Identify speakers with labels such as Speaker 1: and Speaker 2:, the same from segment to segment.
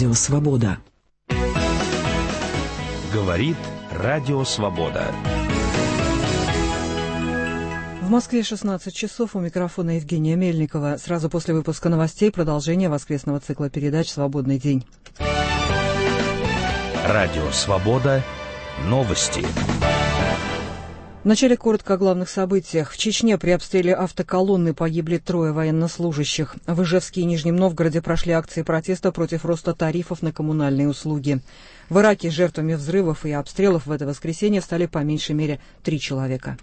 Speaker 1: Радио Свобода.
Speaker 2: Говорит Радио Свобода.
Speaker 3: В Москве 16 часов. У микрофона Евгения Мельникова. Сразу после выпуска новостей продолжение воскресного цикла передач «Свободный день».
Speaker 2: Радио Свобода. Новости.
Speaker 3: Вначале коротко о главных событиях. В Чечне при обстреле автоколонны погибли 3 военнослужащих. В Ижевске и Нижнем Новгороде прошли акции протеста против роста тарифов на коммунальные услуги. В Ираке жертвами взрывов и обстрелов в это воскресенье стали по меньшей мере 3 человека.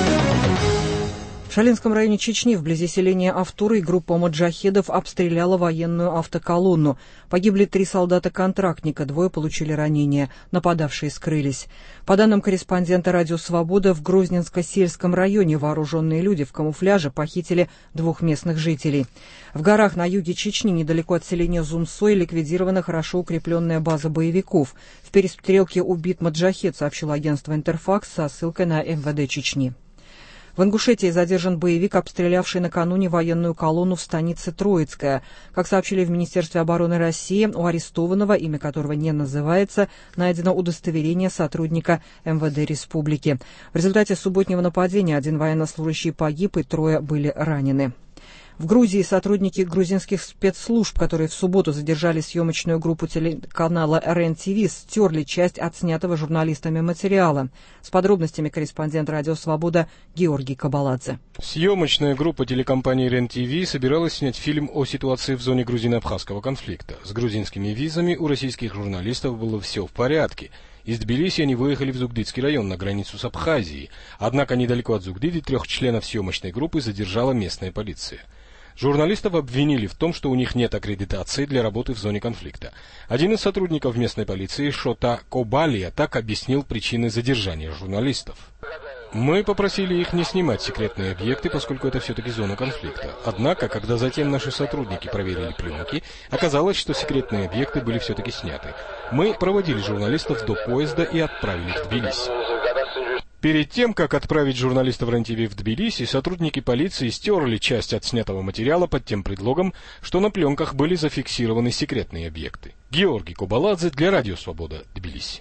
Speaker 3: В Шалинском районе Чечни, вблизи селения Автуры, группа маджахедов обстреляла военную автоколонну. Погибли 3 солдата-контрактника, 2 получили ранения. Нападавшие скрылись. По данным корреспондента «Радио Свобода», в Грозненско-сельском районе вооруженные люди в камуфляже похитили 2 местных жителей. В горах на юге Чечни, недалеко от селения Зумсой, ликвидирована хорошо укрепленная база боевиков. В перестрелке убит маджахед, сообщило агентство «Интерфакс» со ссылкой на МВД Чечни. В Ингушетии задержан боевик, обстрелявший накануне военную колонну в станице Троицкая. Как сообщили в Министерстве обороны России, у арестованного, имя которого не называется, найдено удостоверение сотрудника МВД республики. В результате субботнего нападения 1 военнослужащий погиб и 3 были ранены. В Грузии сотрудники грузинских спецслужб, которые в субботу задержали съемочную группу телеканала РЕН-ТВ, стерли часть отснятого журналистами материала. С подробностями корреспондент «Радио Свобода» Георгий Кабаладзе.
Speaker 4: Съемочная группа телекомпании РЕН-ТВ собиралась снять фильм о ситуации в зоне грузино-абхазского конфликта. С грузинскими визами у российских журналистов было все в порядке. Из Тбилиси они выехали в Зугдидский район на границу с Абхазией. Однако недалеко от Зугдиды 3 членов съемочной группы задержала местная полиция. Журналистов обвинили в том, что у них нет аккредитации для работы в зоне конфликта. Один из сотрудников местной полиции, Шота Кобалия, так объяснил причины задержания журналистов. Мы попросили их не снимать секретные объекты, поскольку это все-таки зона конфликта. Однако, когда затем наши сотрудники проверили пленки, оказалось, что секретные объекты были все-таки сняты. Мы проводили журналистов до поезда и отправили в Тбилиси. Перед тем, как отправить журналистов РЕН-ТВ в Тбилиси, сотрудники полиции стерли часть отснятого материала под тем предлогом, что на пленках были зафиксированы секретные объекты. Георгий Кабаладзе для Радио Свобода, Тбилиси.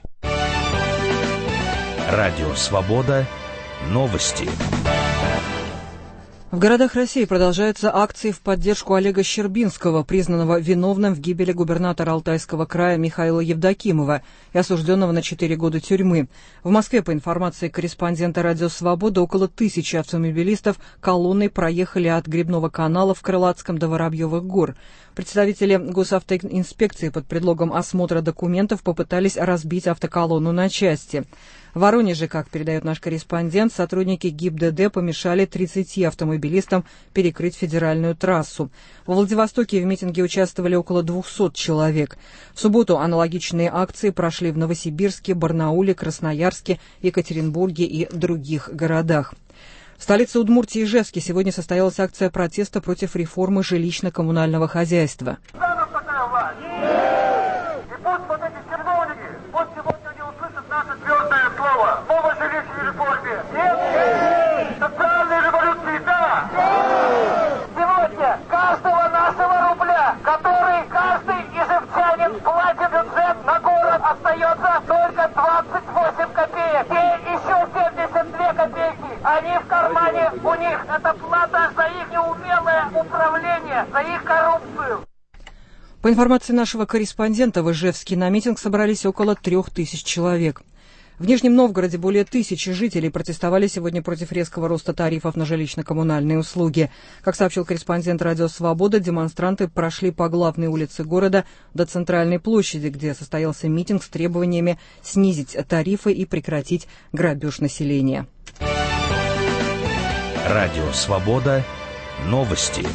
Speaker 2: Радио Свобода. Новости.
Speaker 3: В городах России продолжаются акции в поддержку Олега Щербинского, признанного виновным в гибели губернатора Алтайского края Михаила Евдокимова и осужденного на 4 года тюрьмы. В Москве, по информации корреспондента «Радио Свобода», около 1000 автомобилистов колонной проехали от Грибного канала в Крылатском до Воробьевых гор. Представители госавтоинспекции под предлогом осмотра документов попытались разбить автоколонну на части. В Воронеже, как передает наш корреспондент, сотрудники ГИБДД помешали 30 автомобилистам перекрыть федеральную трассу. Во Владивостоке в митинге участвовали около 200 человек. В субботу аналогичные акции прошли в Новосибирске, Барнауле, Красноярске, Екатеринбурге и других городах. В столице Удмуртии Ижевске сегодня состоялась акция протеста против реформы жилищно-коммунального хозяйства.
Speaker 5: Новой жилищной реформе. Нет! Социальной революции, да! Сегодня каждого нашего рубля, который каждый ижевчанин платит бюджет на город, остается только 28 копеек. И еще 72 копейки. Они в кармане у них. Это плата за их неумелое управление, за их коррупцию.
Speaker 3: По информации нашего корреспондента, в Ижевске на митинг собрались около 3000 человек. В Нижнем Новгороде более 1000 жителей протестовали сегодня против резкого роста тарифов на жилищно-коммунальные услуги. Как сообщил корреспондент «Радио Свобода», демонстранты прошли по главной улице города до центральной площади, где состоялся митинг с требованиями снизить тарифы и прекратить грабеж населения.
Speaker 2: Радио Свобода. Новости.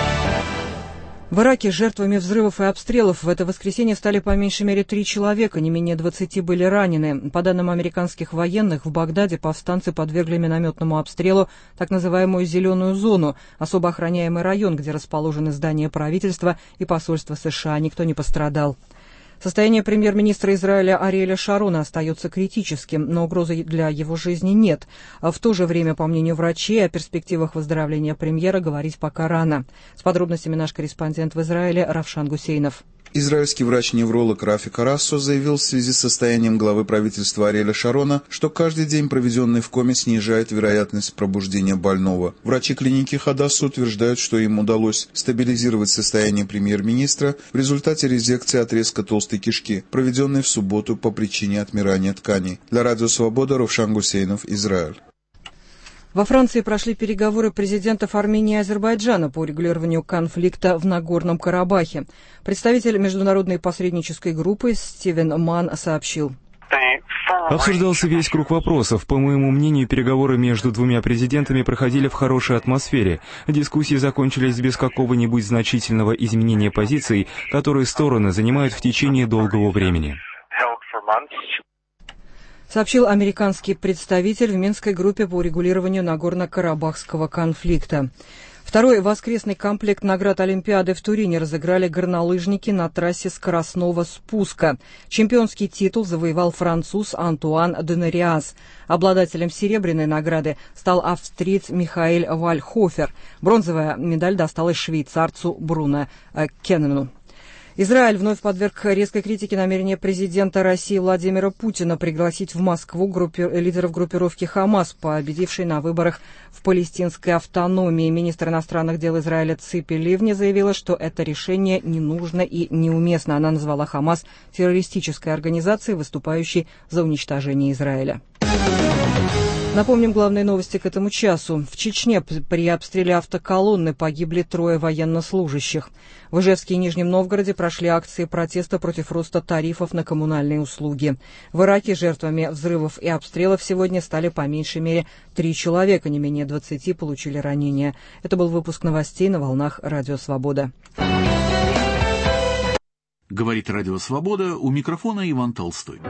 Speaker 3: В Ираке жертвами взрывов и обстрелов в это воскресенье стали по меньшей мере 3 человека, не менее 20 были ранены. По данным американских военных, в Багдаде повстанцы подвергли минометному обстрелу так называемую «зеленую зону», особо охраняемый район, где расположены здания правительства и посольства США. Никто не пострадал. Состояние премьер-министра Израиля Ариэля Шарона остается критическим, но угрозы для его жизни нет. В то же время, по мнению врачей, о перспективах выздоровления премьера говорить пока рано. С подробностями наш корреспондент в Израиле Равшан Гусейнов.
Speaker 1: Израильский врач-невролог Рафи Карассо заявил в связи с состоянием главы правительства Ариэля Шарона, что каждый день, проведенный в коме, снижает вероятность пробуждения больного. Врачи клиники Хадаса утверждают, что им удалось стабилизировать состояние премьер-министра в результате резекции отрезка толстой кишки, проведенной в субботу по причине отмирания тканей. Для Радио Свобода Ровшан Гусейнов, Израиль.
Speaker 3: Во Франции прошли переговоры президентов Армении и Азербайджана по урегулированию конфликта в Нагорном Карабахе. Представитель международной посреднической группы Стивен Манн сообщил.
Speaker 6: Обсуждался весь круг вопросов. По моему мнению, переговоры между двумя президентами проходили в хорошей атмосфере. Дискуссии закончились без какого-нибудь значительного изменения позиций, которые стороны занимают в течение долгого времени.
Speaker 3: Сообщил американский представитель в Минской группе по урегулированию Нагорно-Карабахского конфликта. Второй воскресный комплект наград Олимпиады в Турине разыграли горнолыжники на трассе скоростного спуска. Чемпионский титул завоевал француз Антуан Денариас. Обладателем серебряной награды стал австриец Михаэль Вальхофер. Бронзовая медаль досталась швейцарцу Бруно Кеннену. Израиль вновь подверг резкой критике намерения президента России Владимира Путина пригласить в Москву лидеров группировки «Хамас», победившей на выборах в палестинской автономии. Министр иностранных дел Израиля Ципи Ливни заявила, что это решение не нужно и неуместно. Она назвала «Хамас» террористической организацией, выступающей за уничтожение Израиля. Напомним главные новости к этому часу. В Чечне при обстреле автоколонны погибли 3 военнослужащих. В Ижевске и Нижнем Новгороде прошли акции протеста против роста тарифов на коммунальные услуги. В Ираке жертвами взрывов и обстрелов сегодня стали по меньшей мере 3 человека, не менее 20 получили ранения. Это был выпуск новостей на волнах Радио Свобода.
Speaker 7: Говорит Радио Свобода, у микрофона Иван Толстой.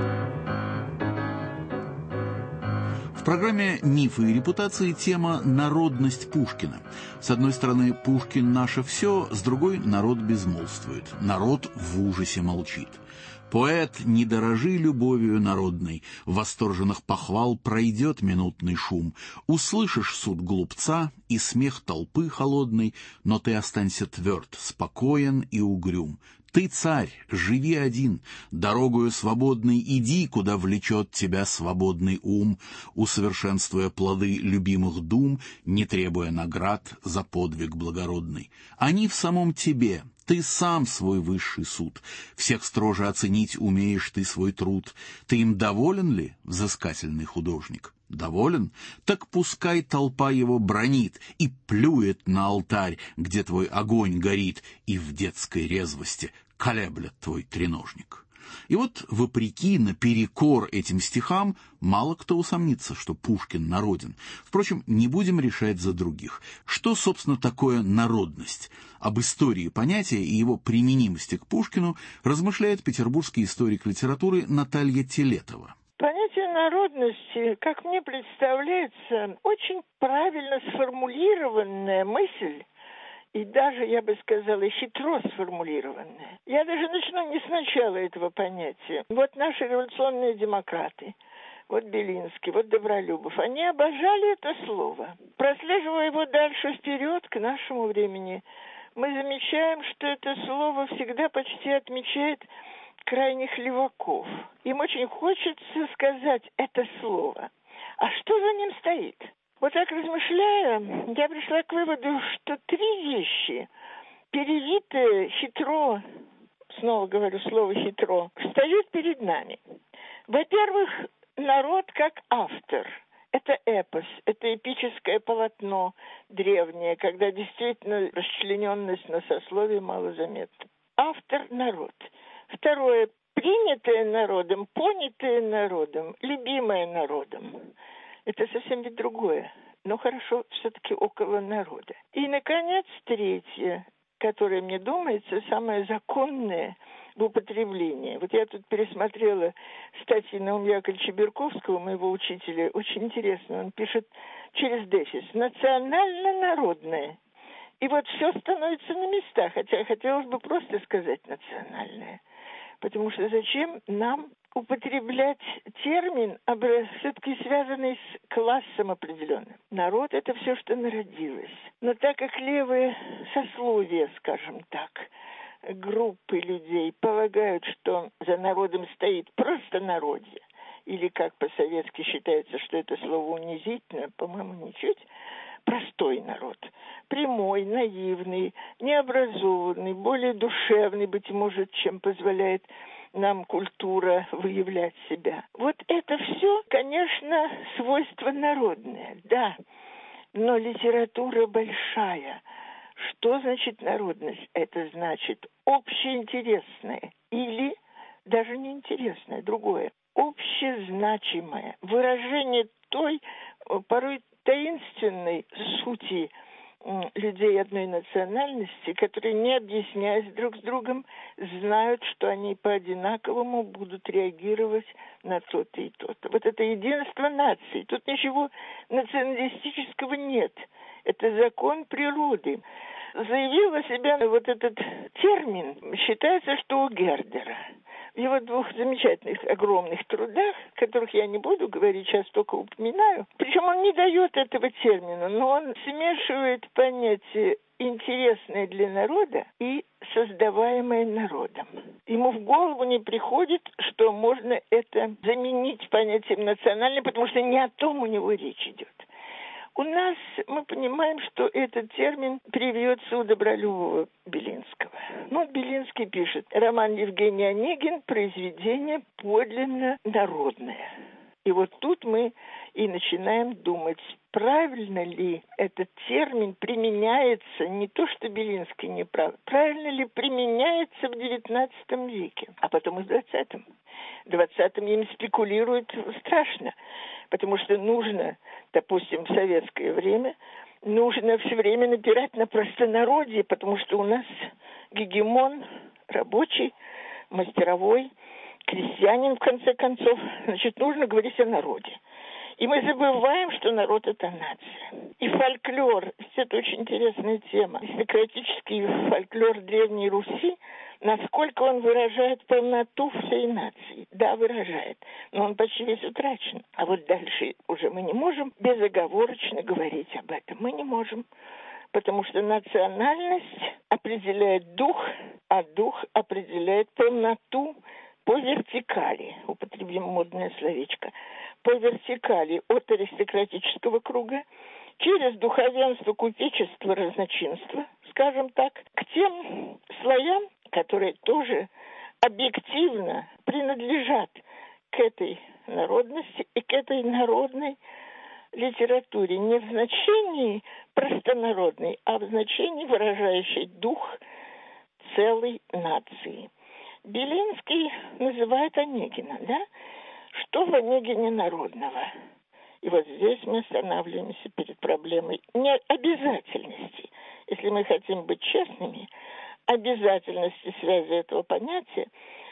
Speaker 7: В программе «Мифы и репутации» тема «Народность Пушкина». С одной стороны, Пушкин – наше все, с другой – народ безмолвствует. Народ в ужасе молчит. Поэт, не дорожи любовью народной, восторженных похвал пройдет минутный шум. Услышишь суд глупца и смех толпы холодной, но ты останься тверд, спокоен и угрюм. Ты, царь, живи один, дорогою свободной иди, куда влечет тебя свободный ум, усовершенствуя плоды любимых дум, не требуя наград за подвиг благородный. Они в самом тебе, ты сам свой высший суд, всех строже оценить умеешь ты свой труд. Ты им доволен ли, взыскательный художник? Доволен? Так пускай толпа его бранит и плюет на алтарь, где твой огонь горит, и в детской резвости колеблет твой треножник. И вот, вопреки, наперекор этим стихам, мало кто усомнится, что Пушкин народен. Впрочем, не будем решать за других. Что, собственно, такое народность? Об истории понятия и его применимости к Пушкину размышляет петербургский историк литературы Наталья Телетова.
Speaker 8: Понятие народности, как мне представляется, очень правильно сформулированная мысль, и даже, я бы сказала, хитро сформулированная. Я даже начну не с начала этого понятия. Вот наши революционные демократы, вот Белинский, вот Добролюбов, они обожали это слово. Прослеживая его дальше вперед к нашему времени, мы замечаем, что это слово всегда почти отмечает крайних леваков. Им очень хочется сказать это слово. А что за ним стоит? Вот так размышляя, я пришла к выводу, что 3 вещи, перевитые хитро, снова говорю слово хитро, встают перед нами. Во-первых, народ как автор. Это эпос, это эпическое полотно древнее, когда действительно расчлененность на сословие малозаметна. Автор – народ. Второе – принятое народом, понятое народом, любимое народом. Это совсем ведь другое, но хорошо все-таки около народа. И, наконец, 3, которое, мне думается, самое законное в употреблении. Вот я тут пересмотрела статьи Наумия Яковлевича Берковского, моего учителя, очень интересно. Он пишет через дефис «национально-народное». И вот все становится на местах, хотя хотелось бы просто сказать «национальное». Потому что зачем нам употреблять термин, все-таки связанный с классом определенным? Народ – это все, что народилось. Но так как левые сословия, скажем так, группы людей полагают, что за народом стоит простонародье, или, как по-советски считается, что это слово унизительно, по-моему, ничуть, простой народ, прямой, наивный, необразованный, более душевный, быть может, чем позволяет нам культура выявлять себя. Вот это все, конечно, свойство народное, да, но литература большая. Что значит народность? Это значит общеинтересное или даже неинтересное, другое, общезначимое выражение той, порой таинственной сути людей одной национальности, которые, не объясняясь друг с другом, знают, что они по-одинаковому будут реагировать на то-то и то-то. Вот это единство наций. Тут ничего националистического нет. Это закон природы. Заявил о себе вот этот термин, считается, что у Гердера. В его двух замечательных, огромных трудах, которых я не буду говорить, сейчас только упоминаю. Причем он не дает этого термина, но он смешивает понятие интересное для народа и создаваемое народом. Ему в голову не приходит, что можно это заменить понятием национальное, потому что не о том у него речь идет. У нас мы понимаем, что этот термин привьется у Добролюбова Белинского. Ну, Белинский пишет: роман Евгений Онегин – произведение подлинно народное. И вот тут мы и начинаем думать, правильно ли этот термин применяется, не то что Белинский не прав, правильно ли применяется в XIX веке, а потом и в XX. В XX им спекулируют страшно, потому что нужно, допустим, в советское время, нужно все время напирать на простонародье, потому что у нас гегемон рабочий, мастеровой, крестьянин, в конце концов. Значит, нужно говорить о народе. И мы забываем, что народ – это нация. И фольклор – это очень интересная тема. Аристократический фольклор Древней Руси, насколько он выражает полноту всей нации. Да, выражает, но он почти весь утрачен. А вот дальше уже мы не можем безоговорочно говорить об этом. Мы не можем, потому что национальность определяет дух, а дух определяет полноту по вертикали, употребим модное словечко, по вертикали от аристократического круга, через духовенство, купечество, разночинство, скажем так, к тем слоям, которые тоже объективно принадлежат к этой народности и к этой народной литературе. Не в значении простонародной, а в значении выражающей дух целой нации. Белинский называет Онегина, да? Что в Онегине народного? И вот здесь мы останавливаемся перед проблемой необязательности. Если мы хотим быть честными, обязательности связи этого понятия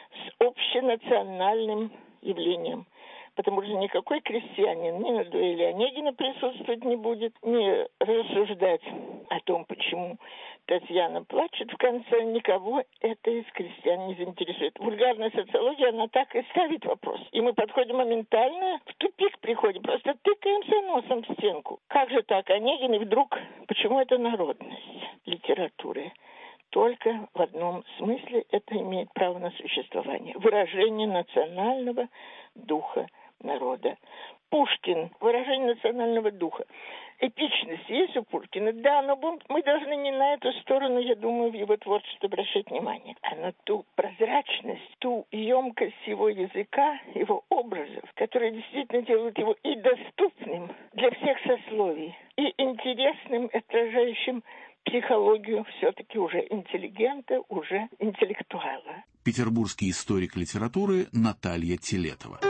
Speaker 8: с общенациональным явлением. Потому что никакой крестьянин ни на дуэли Онегина присутствовать не будет, ни рассуждать о том, почему Татьяна плачет в конце, никого это из крестьян не заинтересует. Вульгарная социология, она так и ставит вопрос. И мы подходим моментально, в тупик приходим, просто тыкаемся носом в стенку. Как же так, Онегин, и вдруг, почему это народность литературы? Только в одном смысле это имеет право на существование. Выражение национального духа народа. Пушкин. Выражение национального духа. Эпичность есть у Пушкина? Да, но мы должны не на эту сторону, я думаю, в его творчестве обращать внимание, а на ту прозрачность, ту емкость его языка, его образов, которые действительно делают его и доступным для всех сословий, и интересным, отражающим психологию все-таки уже интеллигента, уже интеллектуала.
Speaker 7: Петербургский историк литературы Наталья Телетова.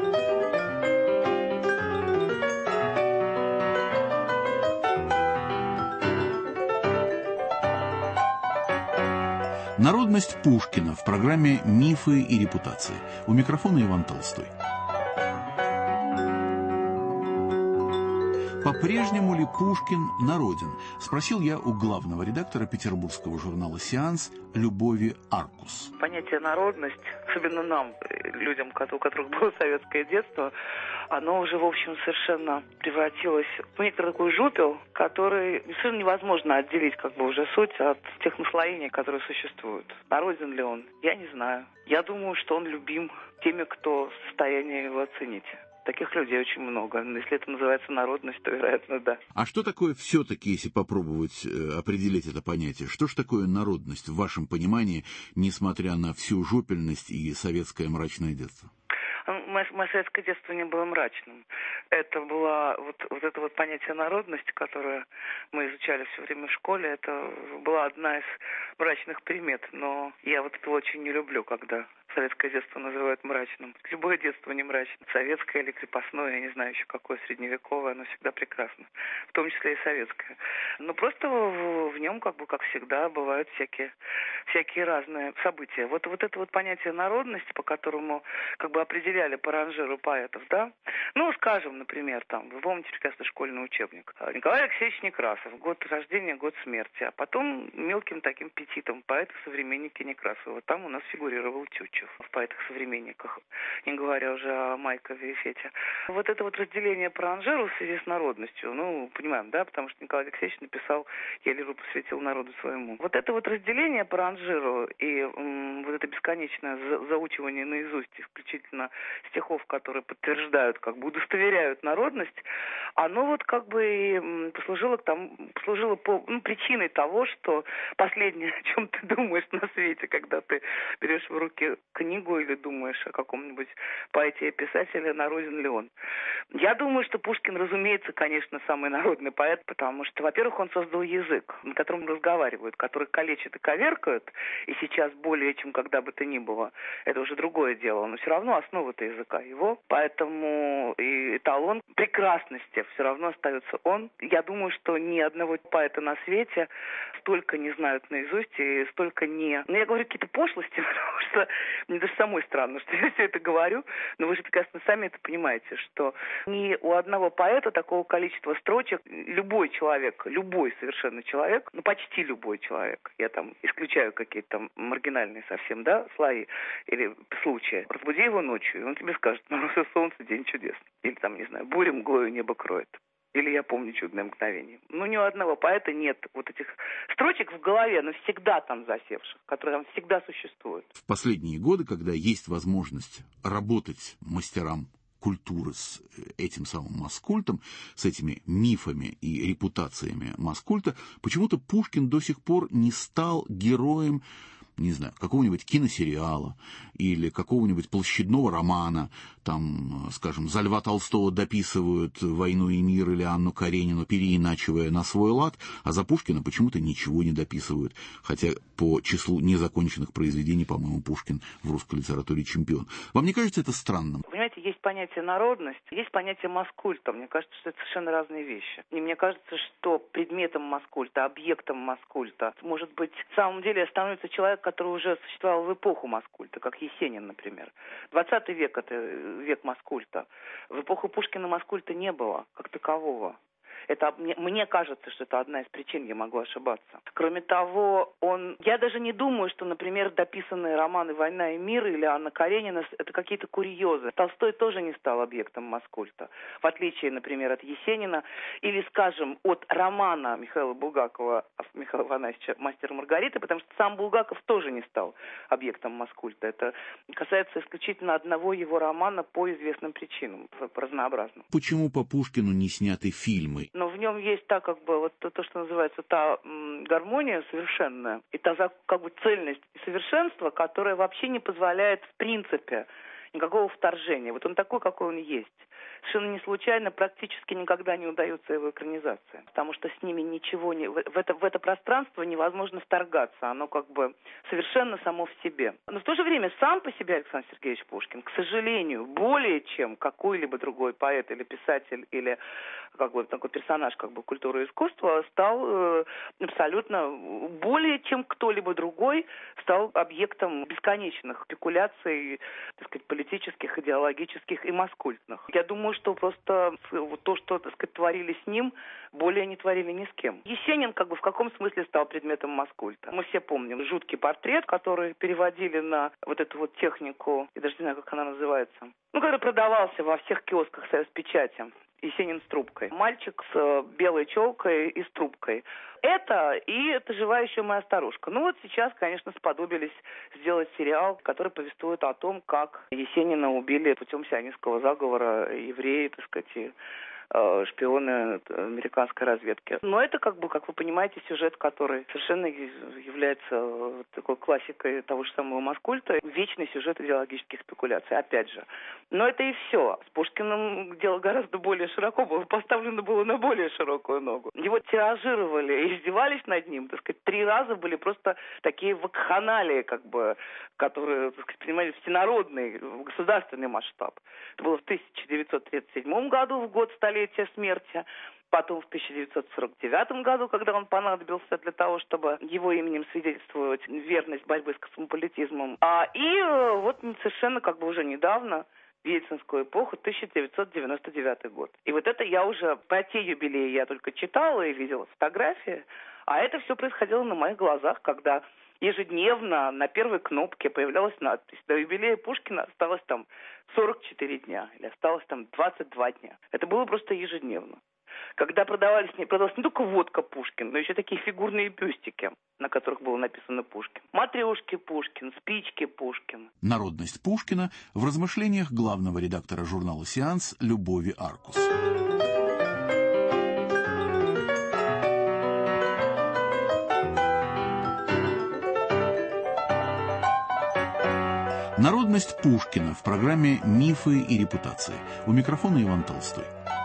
Speaker 7: Народность Пушкина в программе «Мифы и репутации». У микрофона Иван Толстой. По-прежнему ли Пушкин народен? Спросил я у главного редактора петербургского журнала «Сеанс» Любови Аркус.
Speaker 9: Понятие народность, особенно нам, людям, у которых было советское детство, оно уже, в общем, совершенно превратилось в некоторый такой жупел, который совершенно невозможно отделить как бы уже суть от тех наслоений, которые существуют. Народен ли он? Я не знаю. Я думаю, что он любим теми, кто в состоянии его оценить. Таких людей очень много. Если это называется народность, то, вероятно, да.
Speaker 7: А что такое все-таки, если попробовать определить это понятие, что же такое народность в вашем понимании, несмотря на всю жупельность и советское мрачное детство?
Speaker 9: Мое советское детство не было мрачным. Это было вот это вот понятие народности, которое мы изучали все время в школе, это была одна из мрачных примет. Но я вот это очень не люблю, когда советское детство называют мрачным. Любое детство не мрачно. Советское или крепостное, я не знаю еще какое, средневековое, оно всегда прекрасно. В том числе и советское. Но просто в нем, как бы, как всегда, бывают всякие разные события. Вот это вот понятие народности, по которому как бы определяли по ранжиру поэтов, да? Ну, скажем, например, там, вы помните прекрасно школьный учебник. Николай Алексеевич Некрасов, год рождения, год смерти. А потом мелким таким петитом поэты-современники Некрасова. Там у нас фигурировал Тютчев в поэтах-современниках, не говоря уже о Майкове и Фете. Вот это вот разделение по ранжиру в связи с народностью, ну, понимаем, да, потому что Николай Алексеевич написал «Я лиру посвятил народу своему». Вот это вот разделение по ранжиру и вот это бесконечное заучивание наизусть исключительно стихов, которые подтверждают, как бы удостоверяют народность, оно вот как бы и послужило причиной того, что последнее, о чем ты думаешь на свете, когда ты берешь в руки книгу или думаешь о каком-нибудь поэте и писателе, народен ли он. Я думаю, что Пушкин, разумеется, конечно, самый народный поэт, потому что, во-первых, он создал язык, на котором разговаривают, который калечат и коверкают, и сейчас более чем когда бы то ни было. Это уже другое дело, но все равно основа-то языка его, поэтому и эталон прекрасности все равно остается он. Я думаю, что ни одного поэта на свете столько не знают наизусть и столько не... Ну, я говорю какие-то пошлости, потому что мне даже самой странно, что я все это говорю, но вы же прекрасно сами это понимаете, что ни у одного поэта такого количества строчек любой человек, любой совершенно человек, ну, почти любой человек, я там исключаю какие-то там маргинальные совсем, да, слои или случаи, разбуди его ночью, и он тебе скажет: мороз и солнце, день чудесный. Или там, не знаю, буря мглою небо кроет. Или я помню чудное мгновение. Ну, ни у одного поэта нет вот этих строчек в голове, но всегда там засевших, которые там всегда существуют.
Speaker 7: В последние годы, когда есть возможность работать мастерам культуры с этим самым маскультом, с этими мифами и репутациями маскульта, почему-то Пушкин до сих пор не стал героем, не знаю, какого-нибудь киносериала или какого-нибудь площадного романа. Там, скажем, за Льва Толстого дописывают «Войну и мир» или Анну Каренину, переиначивая на свой лад, а за Пушкина почему-то ничего не дописывают. Хотя по числу незаконченных произведений, по-моему, Пушкин в русской литературе чемпион. Вам не кажется это странным?
Speaker 9: Понимаете, есть понятие народность, есть понятие маскульта. Мне кажется, что это совершенно разные вещи. И мне кажется, что предметом маскульта, объектом маскульта, может быть, в самом деле становится человек, который уже существовал в эпоху маскульта, как Есенин, например. 20 век – это век маскульта. В эпоху Пушкина маскульта не было, как такового. Это, мне кажется, что это одна из причин, я могу ошибаться. Кроме того, я даже не думаю, что, например, дописанные романы «Война и мир» или Анна Каренина – это какие-то курьезы. Толстой тоже не стал объектом маскульта, в отличие, например, от Есенина или, скажем, от романа Михаила Булгакова, Михаила Афанасьевича «Мастер и Маргарита», потому что сам Булгаков тоже не стал объектом маскульта. Это касается исключительно одного его романа по известным причинам, разнообразным.
Speaker 7: Почему по Пушкину не сняты фильмы?
Speaker 9: Но в нем есть та, как бы, вот то, что называется, та гармония совершенная, и та, как бы, цельность и совершенство, которое вообще не позволяет, в принципе, никакого вторжения. Вот он такой, какой он есть. Совершенно не случайно практически никогда не удается его экранизация, потому что с ними ничего не... В это пространство невозможно вторгаться, оно как бы совершенно само в себе. Но в то же время сам по себе Александр Сергеевич Пушкин, к сожалению, более чем какой-либо другой поэт или писатель, или как бы такой персонаж как бы культуры и искусства, стал абсолютно более чем кто-либо другой, стал объектом бесконечных спекуляций, так сказать, политических, идеологических и маскультных. Я думаю, что просто то, что, так сказать, творили с ним, более не творили ни с кем. Есенин как бы в каком смысле стал предметом маскульта? Мы все помним жуткий портрет, который переводили на вот эту вот технику, я даже не знаю, как она называется, который продавался во всех киосках «Союзпечати». Есенин с трубкой. Мальчик с белой челкой и с трубкой. Это «Жива еще моя старушка». Ну вот сейчас, конечно, сподобились сделать сериал, который повествует о том, как Есенина убили путем сионистского заговора евреи, так сказать, шпионы американской разведки. Но это, как вы понимаете, сюжет, который совершенно является такой классикой того же самого маскульта. Вечный сюжет идеологических спекуляций, опять же. Но это и все. С Пушкиным дело гораздо более широко было, поставлено было на более широкую ногу. Его тиражировали и издевались над ним, так сказать, 3 раза были просто такие вакханалии, которые, так сказать, принимали всенародный, государственный масштаб. Это было в 1937 году, в год столетия смерти, потом в 1949 году, когда он понадобился для того, чтобы его именем свидетельствовать верность борьбы с космополитизмом. И вот совершенно уже недавно, в ельцинскую эпоху, 1999 год. И вот это я уже, по те юбилеи я только читала и видела фотографии, а это все происходило на моих глазах, когда ежедневно на первой кнопке появлялась надпись: до юбилея Пушкина осталось 44 дня или осталось 22 дня. Это было просто ежедневно. Когда продавалась не только водка Пушкин, но еще такие фигурные бюстики, на которых было написано Пушкин. Матрешки Пушкин, спички Пушкин.
Speaker 7: Народность Пушкина в размышлениях главного редактора журнала «Сеанс» Любови Аркус. Народность Пушкина в программе «Мифы и репутации». У микрофона Иван Толстой.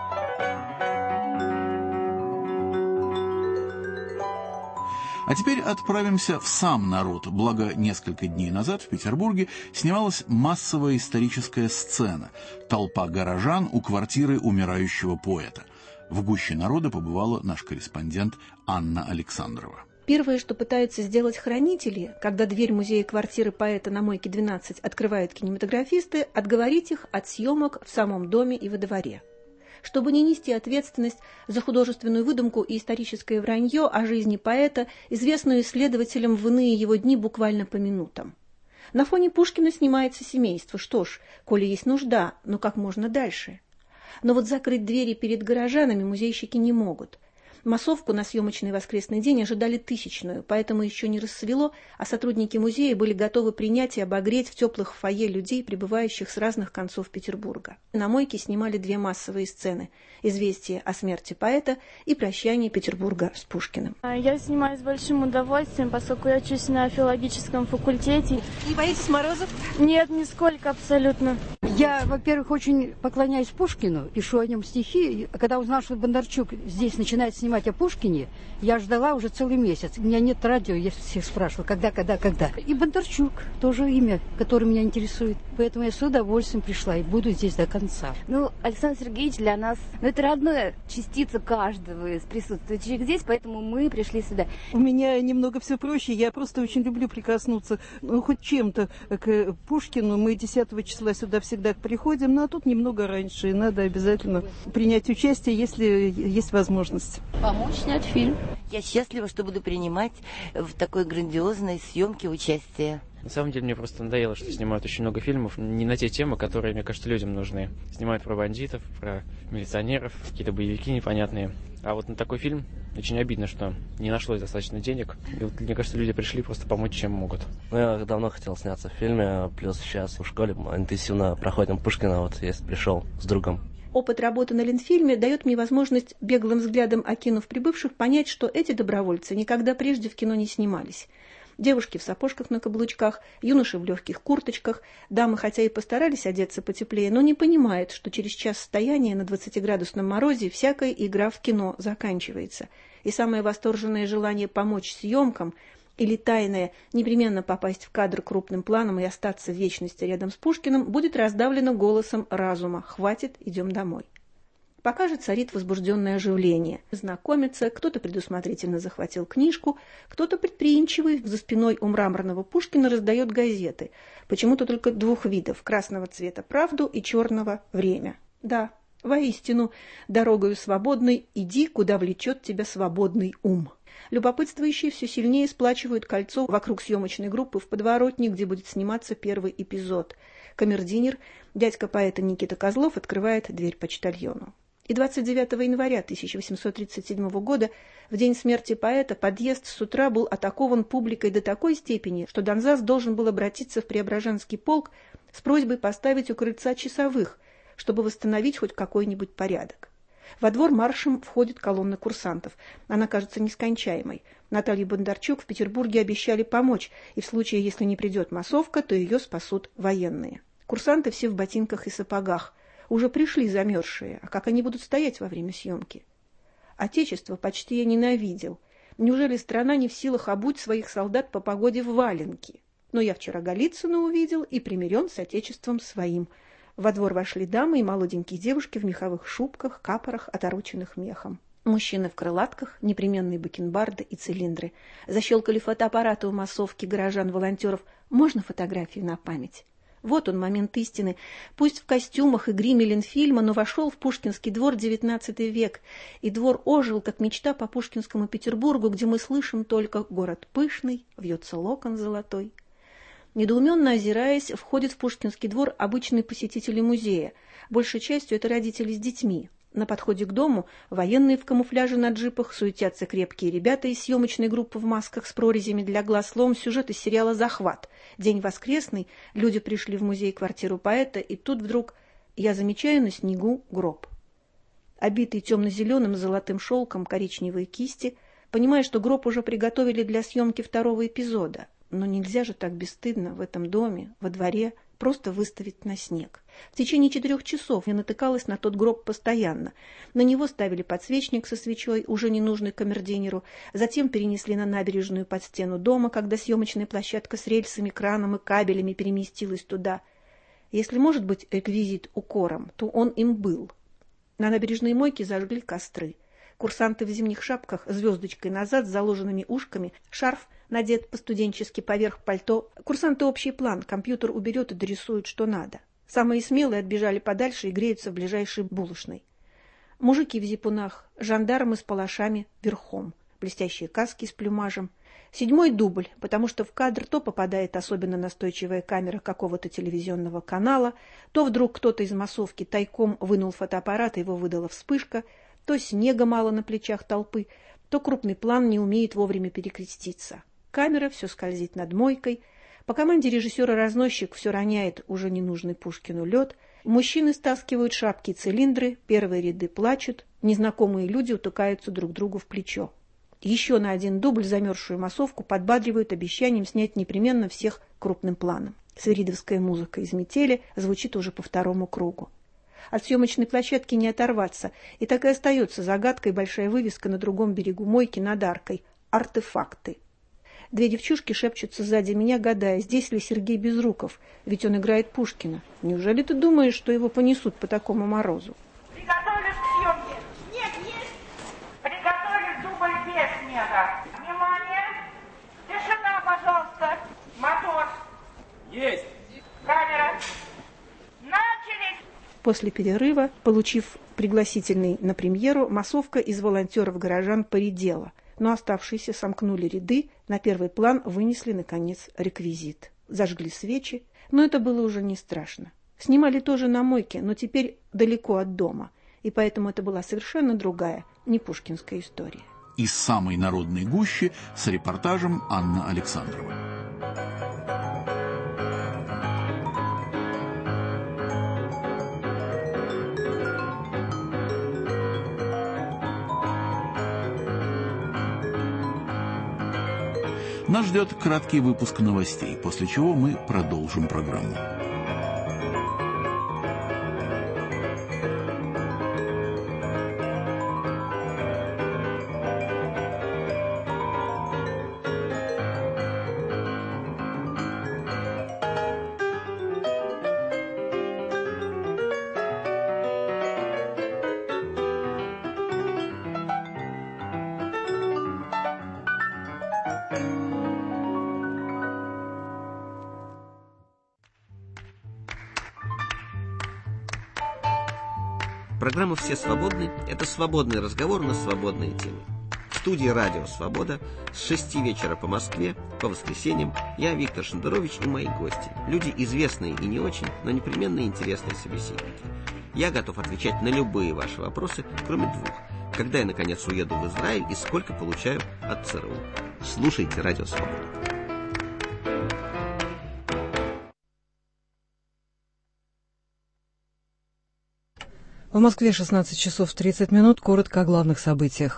Speaker 7: А теперь отправимся в сам народ. Благо, несколько дней назад в Петербурге снималась массовая историческая сцена. Толпа горожан у квартиры умирающего поэта. В гуще народа побывала наш корреспондент Анна Александрова.
Speaker 10: Первое, что пытаются сделать хранители, когда дверь музея квартиры поэта на Мойке 12 открывают кинематографисты, отговорить их от съемок в самом доме и во дворе. Чтобы не нести ответственность за художественную выдумку и историческое вранье о жизни поэта, известную исследователям в иные его дни буквально по минутам. На фоне Пушкина снимается семейство. Что ж, коли есть нужда, но как можно дальше? Но вот закрыть двери перед горожанами музейщики не могут. Массовку на съемочный воскресный день ожидали 1000-ную, поэтому еще не рассвело, а сотрудники музея были готовы принять и обогреть в теплых фойе людей, прибывающих с разных концов Петербурга. На Мойке снимали 2 массовые сцены – «Известие о смерти поэта» и «Прощание Петербурга с Пушкиным».
Speaker 11: Я снимаюсь с большим удовольствием, поскольку я учусь на филологическом факультете.
Speaker 12: Не боитесь морозов?
Speaker 11: Нет, нисколько, абсолютно.
Speaker 12: Я, во-первых, очень поклоняюсь Пушкину, пишу о нем стихи. Когда узнала, что Бондарчук здесь начинает снимать о Пушкине, я ждала уже целый месяц. У меня нет радио, я всех спрашивала, когда. И Бондарчук тоже имя, которое меня интересует. Поэтому я с удовольствием пришла и буду здесь до конца.
Speaker 13: Александр Сергеевич для нас, это родная частица каждого из присутствующих здесь, поэтому мы пришли сюда.
Speaker 14: У меня немного все проще, я просто очень люблю прикоснуться, хоть чем-то к Пушкину. Мы 10 числа сюда всегда приходим, а тут немного раньше, и надо обязательно принять участие, если есть возможность.
Speaker 15: Помочь снять фильм. Я счастлива, что буду принимать в такой грандиозной съемке участие.
Speaker 16: На самом деле, мне просто надоело, что снимают очень много фильмов не на те темы, которые, мне кажется, людям нужны. Снимают про бандитов, про милиционеров, какие-то боевики непонятные. А вот на такой фильм очень обидно, что не нашлось достаточно денег. И вот, мне кажется, люди пришли просто помочь, чем могут.
Speaker 17: Я давно хотел сняться в фильме, плюс сейчас в школе интенсивно проходим Пушкина, вот я пришел с другом.
Speaker 10: Опыт работы на Ленфильме дает мне возможность, беглым взглядом окинув прибывших, понять, что эти добровольцы никогда прежде в кино не снимались. Девушки в сапожках на каблучках, юноши в легких курточках. Дамы, хотя и постарались одеться потеплее, но не понимают, что через час стояния на 20-градусном морозе всякая игра в кино заканчивается. И самое восторженное желание помочь съемкам или тайное непременно попасть в кадр крупным планом и остаться в вечности рядом с Пушкиным будет раздавлено голосом разума: «Хватит, идем домой». Пока же царит возбужденное оживление. Знакомятся, кто-то предусмотрительно захватил книжку, кто-то предприимчивый за спиной у мраморного Пушкина раздает газеты. Почему-то только двух видов – красного цвета «Правду» и черного «Время». Да, воистину, дорогою свободной иди, куда влечет тебя свободный ум. Любопытствующие все сильнее сплачивают кольцо вокруг съемочной группы в подворотне, где будет сниматься первый эпизод. Камердинер, дядька поэта Никита Козлов, открывает дверь почтальону. И 29 января 1837 года, в день смерти поэта, подъезд с утра был атакован публикой до такой степени, что Донзас должен был обратиться в Преображенский полк с просьбой поставить у крыльца часовых, чтобы восстановить хоть какой-нибудь порядок. Во двор маршем входит колонна курсантов. Она кажется нескончаемой. Наталье Бондарчук в Петербурге обещали помочь, и в случае, если не придет массовка, то ее спасут военные. Курсанты все в ботинках и сапогах. Уже пришли замерзшие, а как они будут стоять во время съемки? Отечество почти я ненавидел. Неужели страна не в силах обуть своих солдат по погоде в валенки? Но я вчера Голицына увидел и примирен с отечеством своим. Во двор вошли дамы и молоденькие девушки в меховых шубках, капорах, отороченных мехом. Мужчины в крылатках, непременные бакенбарды и цилиндры. Защелкали фотоаппараты у массовки горожан-волонтеров. Можно фотографию на память? Вот он, момент истины. Пусть в костюмах и гриме Ленфильма, но вошел в Пушкинский двор XIX век. И двор ожил, как мечта по пушкинскому Петербургу, где мы слышим только «город пышный, вьется локон золотой». Недоуменно озираясь, входят в Пушкинский двор обычные посетители музея. Большей частью это родители с детьми. На подходе к дому военные в камуфляже на джипах, суетятся крепкие ребята из съемочной группы в масках с прорезями для глаз, словом сюжет из сериала «Захват». День воскресный, люди пришли в музей-квартиру поэта, и тут вдруг я замечаю на снегу гроб. Обитый темно-зеленым золотым шелком коричневые кисти, понимая, что гроб уже приготовили для съемки второго эпизода. Но нельзя же так бесстыдно в этом доме, во дворе, просто выставить на снег. В течение 4 часов я натыкалась на тот гроб постоянно. На него ставили подсвечник со свечой, уже ненужный камердинеру, затем перенесли на набережную под стену дома, когда съемочная площадка с рельсами, краном и кабелями переместилась туда. Если может быть реквизит укором, то он им был. На набережной мойке зажгли костры. Курсанты в зимних шапках, звездочкой назад, с заложенными ушками, шарф надет по-студенчески поверх пальто. Курсанты общий план, компьютер уберет и дорисует, что надо. Самые смелые отбежали подальше и греются в ближайшей булочной. Мужики в зипунах, жандармы с палашами верхом, блестящие каски с плюмажем. 7-й дубль, потому что в кадр то попадает особенно настойчивая камера какого-то телевизионного канала, то вдруг кто-то из массовки тайком вынул фотоаппарат, и его выдала вспышка, то снега мало на плечах толпы, то крупный план не умеет вовремя перекреститься. Камера все скользит над мойкой. По команде режиссера-разносчик все роняет уже ненужный Пушкину лед. Мужчины стаскивают шапки и цилиндры, первые ряды плачут, незнакомые люди утыкаются друг другу в плечо. Еще на 1 дубль замерзшую массовку подбадривают обещанием снять непременно всех крупным планом. Свиридовская музыка из «Метели» звучит уже по 2-му кругу. От съемочной площадки не оторваться, и так и остается загадкой большая вывеска на другом берегу мойки над аркой «Артефакты». 2 девчушки шепчутся сзади меня, гадая, здесь ли Сергей Безруков, ведь он играет Пушкина. Неужели ты думаешь, что его понесут по такому морозу?
Speaker 5: Приготовились к съемке. Снег есть? Приготовились дубль без снега. Внимание! Тишина, пожалуйста. Мотор. Есть. Камера. Начались.
Speaker 10: После перерыва, получив пригласительный на премьеру, массовка из волонтеров-горожан поредела, но оставшиеся сомкнули ряды, на первый план вынесли, наконец, реквизит. Зажгли свечи, но это было уже не страшно. Снимали тоже на мойке, но теперь далеко от дома, и поэтому это была совершенно другая, не пушкинская история.
Speaker 7: Из самой народной гущи с репортажем Анна Александрова. Нас ждет краткий выпуск новостей, после чего мы продолжим программу.
Speaker 18: Программа «Все свободны» — это свободный разговор на свободные темы. В студии «Радио Свобода» с 6 вечера по Москве, по воскресеньям, я, Виктор Шендерович, и мои гости. Люди известные и не очень, но непременно интересные собеседники. Я готов отвечать на любые ваши вопросы, кроме двух. Когда я, наконец, уеду в Израиль и сколько получаю от ЦРУ. Слушайте «Радио Свобода».
Speaker 3: В Москве 16 часов 30 минут. Коротко о главных событиях.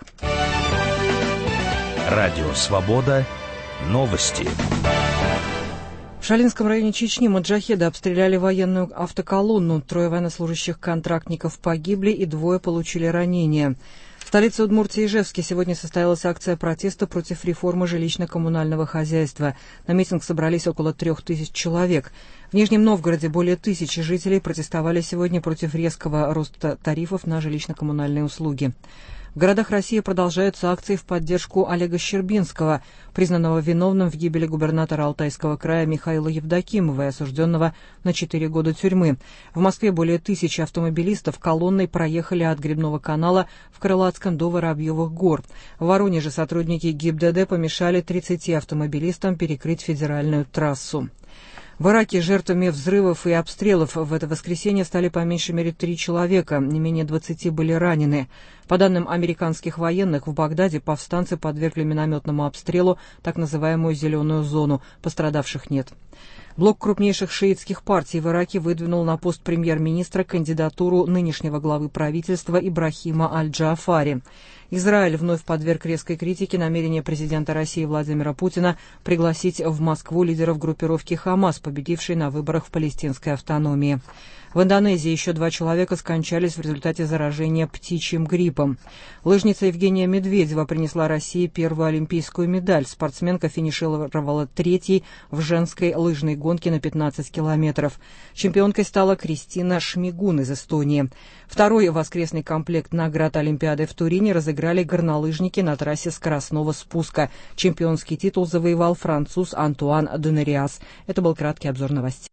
Speaker 2: Радио «Свобода». Новости.
Speaker 3: В Шалинском районе Чечни маджахеды обстреляли военную автоколонну. 3 военнослужащих-контрактников погибли и 2 получили ранения. В столице Удмуртии Ижевске сегодня состоялась акция протеста против реформы жилищно-коммунального хозяйства. На митинг собрались около 3000 человек. В Нижнем Новгороде более 1000 жителей протестовали сегодня против резкого роста тарифов на жилищно-коммунальные услуги. В городах России продолжаются акции в поддержку Олега Щербинского, признанного виновным в гибели губернатора Алтайского края Михаила Евдокимова и осужденного на 4 года тюрьмы. В Москве более 1000 автомобилистов колонной проехали от Грибного канала в Крылатском до Воробьевых гор. В Воронеже сотрудники ГИБДД помешали 30 автомобилистам перекрыть федеральную трассу. В Ираке жертвами взрывов и обстрелов в это воскресенье стали по меньшей мере 3 человека, не менее 20 были ранены. По данным американских военных, в Багдаде повстанцы подвергли минометному обстрелу так называемую «зеленую зону». Пострадавших нет. Блок крупнейших шиитских партий в Ираке выдвинул на пост премьер-министра кандидатуру нынешнего главы правительства Ибрахима Аль-Джаафари. Израиль вновь подверг резкой критике намерение президента России Владимира Путина пригласить в Москву лидеров группировки «Хамас», победившей на выборах в палестинской автономии. В Индонезии еще 2 человека скончались в результате заражения птичьим гриппом. Лыжница Евгения Медведева принесла России первую олимпийскую медаль. Спортсменка финишировала 3-й в женской лыжной гонке на 15 километров. Чемпионкой стала Кристина Шмигун из Эстонии. Второй воскресный комплект наград Олимпиады в Турине разыграли горнолыжники на трассе скоростного спуска. Чемпионский титул завоевал француз Антуан Денериас. Это был краткий обзор новостей.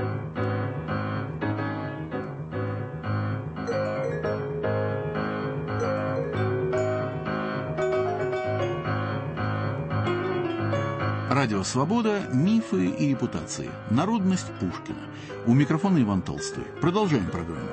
Speaker 7: Радио «Свобода. Мифы и репутации. Народность Пушкина». У микрофона Иван Толстой. Продолжаем программу.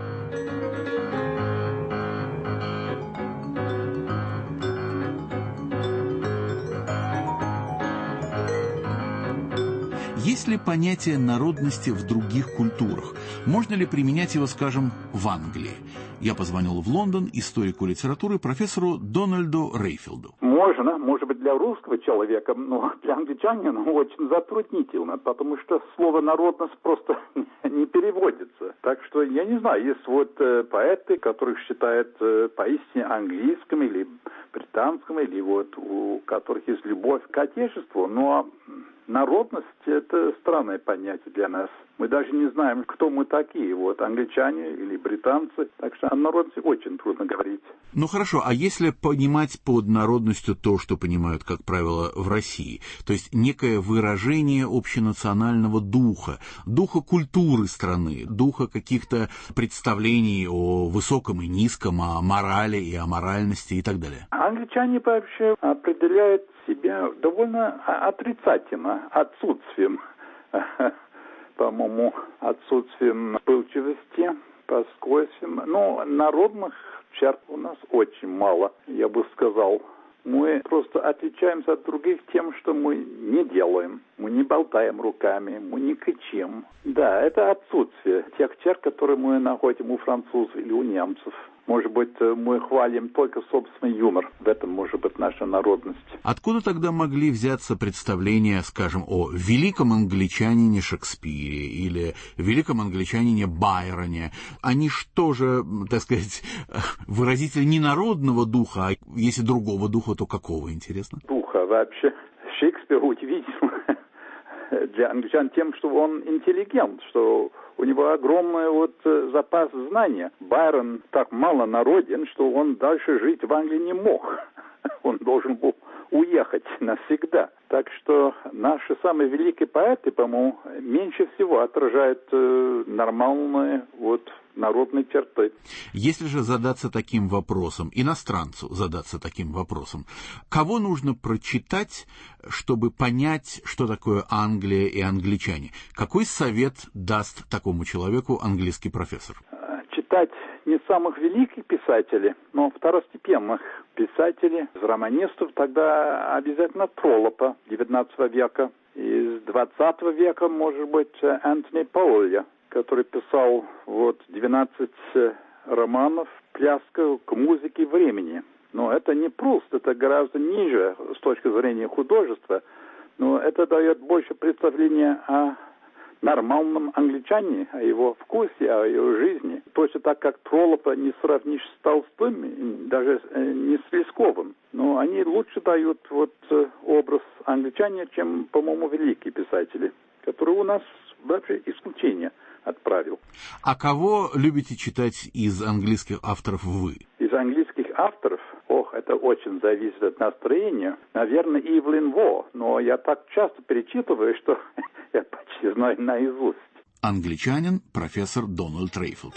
Speaker 7: Есть ли понятие народности в других культурах? Можно ли применять его, скажем, в Англии? Я позвонил в Лондон историку литературы профессору Дональду Рейфилду.
Speaker 19: Можно, может быть, для русского человека, но для англичанина очень затруднительно, потому что слово «народность» просто не переводится. Так что, я не знаю, есть вот поэты, которых считают поистине английским или британским, или вот у которых есть любовь к отечеству, но народность – это странное понятие для нас. Мы даже не знаем, кто мы такие, вот, англичане или британцы. Так что о народности очень трудно говорить.
Speaker 7: Ну хорошо, а если понимать под народностью то, что понимают, как правило, в России, то есть некое выражение общенационального духа, духа культуры страны, духа каких-то представлений о высоком и низком, о морали и о моральности и так далее?
Speaker 19: Англичане вообще определяют себя довольно отрицательно, отсутствием, по-моему, отсутствием вспыльчивости, спокойствием. Но народных черт у нас очень мало, я бы сказал. Мы просто отличаемся от других тем, что мы не делаем. Мы не болтаем руками, мы не кричим. Да, это отсутствие тех черт, которые мы находим у французов или у немцев. Может быть, мы хвалим только собственный юмор. В этом может быть наша народность.
Speaker 7: Откуда тогда могли взяться представления, скажем, о великом англичанине Шекспире или великом англичанине Байроне? Они что же, так сказать, выразители не народного духа, а если другого духа, то какого, интересно?
Speaker 19: Духа вообще. Шекспир удивительно для англичан тем, что он интеллигент, что у него огромный вот запас знания. Байрон так мало народен, что он дальше жить в Англии не мог. Он должен был уехать навсегда. Так что наши самые великие поэты, по-моему, меньше всего отражают нормальные вот народной чертой.
Speaker 7: Если же задаться таким вопросом, иностранцу задаться таким вопросом, кого нужно прочитать, чтобы понять, что такое Англия и англичане? Какой совет даст такому человеку английский профессор?
Speaker 19: Читать не самых великих писателей, но второстепенных писателей, романистов, тогда обязательно Троллопа XIX века. Из XX века, может быть, Энтони Пауэлля, который писал 12 романов, пляска к музыке времени. Но это не Пруст, это гораздо ниже с точки зрения художества, но это дает больше представления о нормальном англичане, о его вкусе, о его жизни. Точно так, как Троллопа не сравнишь с Толстым, даже не с Лесковым. Но они лучше дают образ англичанина, чем, по-моему, великие писатели, которые у нас вообще исключение отправил.
Speaker 7: А кого любите читать из английских авторов вы?
Speaker 19: Из английских авторов? Это очень зависит от настроения. Наверное, Ивлин Во, но я так часто перечитываю, что я почти знаю наизусть.
Speaker 7: Англичанин профессор Дональд Рейфилд.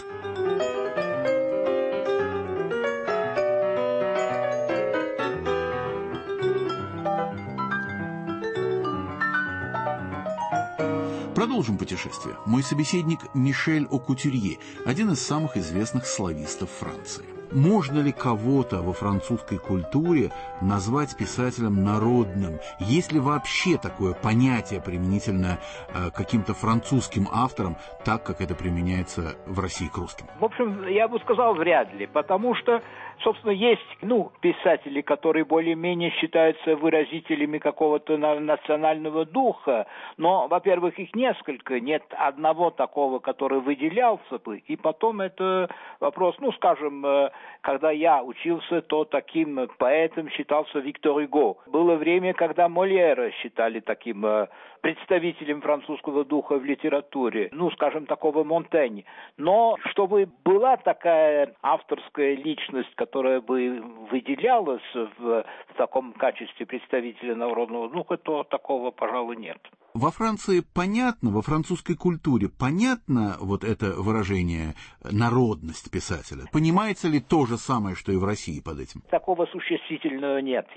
Speaker 7: Продолжим путешествие. Мой собеседник Мишель Окутюрье, один из самых известных славистов Франции. Можно ли кого-то во французской культуре назвать писателем народным? Есть ли вообще такое понятие применительно каким-то французским авторам, так как это применяется в России к русским?
Speaker 20: В общем, я бы сказал, вряд ли, потому что, собственно, есть писатели, которые более-менее считаются выразителями какого-то национального духа, но, во-первых, их несколько, нет одного такого, который выделялся бы, и потом это вопрос, скажем, когда я учился, то таким поэтом считался Виктор Гюго. Было время, когда Мольера считали таким представителем французского духа в литературе, скажем, такого Монтень. Но чтобы была такая авторская личность, которая бы выделялась в таком качестве представителя народного духа, то такого, пожалуй, нет.
Speaker 7: Во Франции понятно, во французской культуре понятно это выражение «народность писателя»? Понимается ли то же самое, что и в России под этим?
Speaker 20: Такого существительного нет.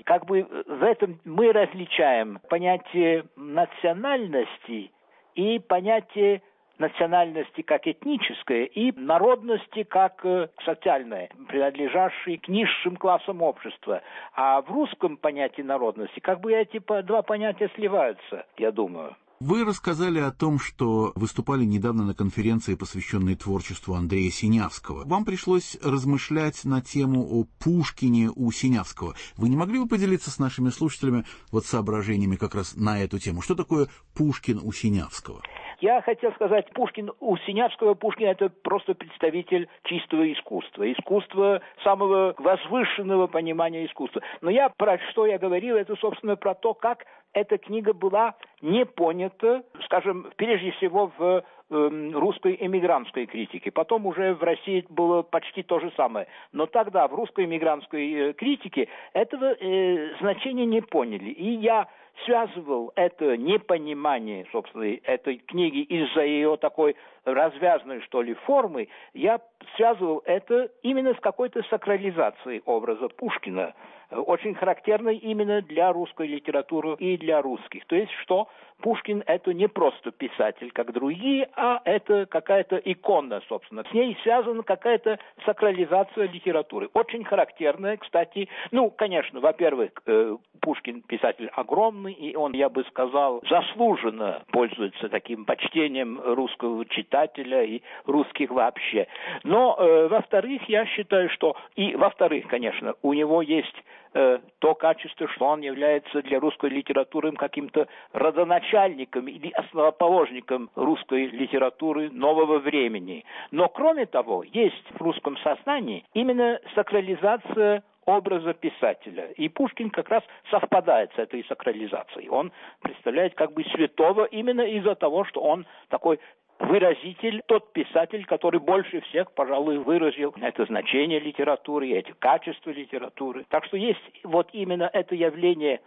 Speaker 20: В этом мы различаем понятие национальности и понятие национальности как этническое и народности как социальное, принадлежащей к низшим классам общества. А в русском понятии народности эти два понятия сливаются, я думаю.
Speaker 7: Вы рассказали о том, что выступали недавно на конференции, посвященной творчеству Андрея Синявского. Вам пришлось размышлять на тему о Пушкине у Синявского. Вы не могли бы поделиться с нашими слушателями соображениями как раз на эту тему? Что такое Пушкин у Синявского?
Speaker 20: Я хотел сказать, Пушкин у Синявского, Пушкин это просто представитель чистого искусства, искусства самого возвышенного понимания искусства. Но про что я говорил, это, собственно, про то, как эта книга была не понята, скажем, прежде всего в русской эмигрантской критике. Потом уже в России было почти то же самое. Но тогда в русской эмигрантской критике этого значения не поняли. И я связывал это непонимание, собственно, этой книги из-за ее такой развязной, формы, я связывал это именно с какой-то сакрализацией образа Пушкина, очень характерной именно для русской литературы и для русских. То есть, что Пушкин это не просто писатель, как другие, а это какая-то икона, собственно. С ней связана какая-то сакрализация литературы. Очень характерная, кстати, конечно, во-первых, Пушкин писатель огромный, и он, я бы сказал, заслуженно пользуется таким почтением русского читателя и русских вообще. Но, во-вторых, я считаю, что... И, во-вторых, конечно, у него есть то качество, что он является для русской литературы каким-то родоначальником или основоположником русской литературы нового времени. Но, кроме того, есть в русском сознании именно сакрализация образа писателя. И Пушкин как раз совпадает с этой сакрализацией. Он представляет святого именно из-за того, что он такой выразитель, тот писатель, который больше всех, пожалуй, выразил это значение литературы, эти качества литературы. Так что есть именно это явление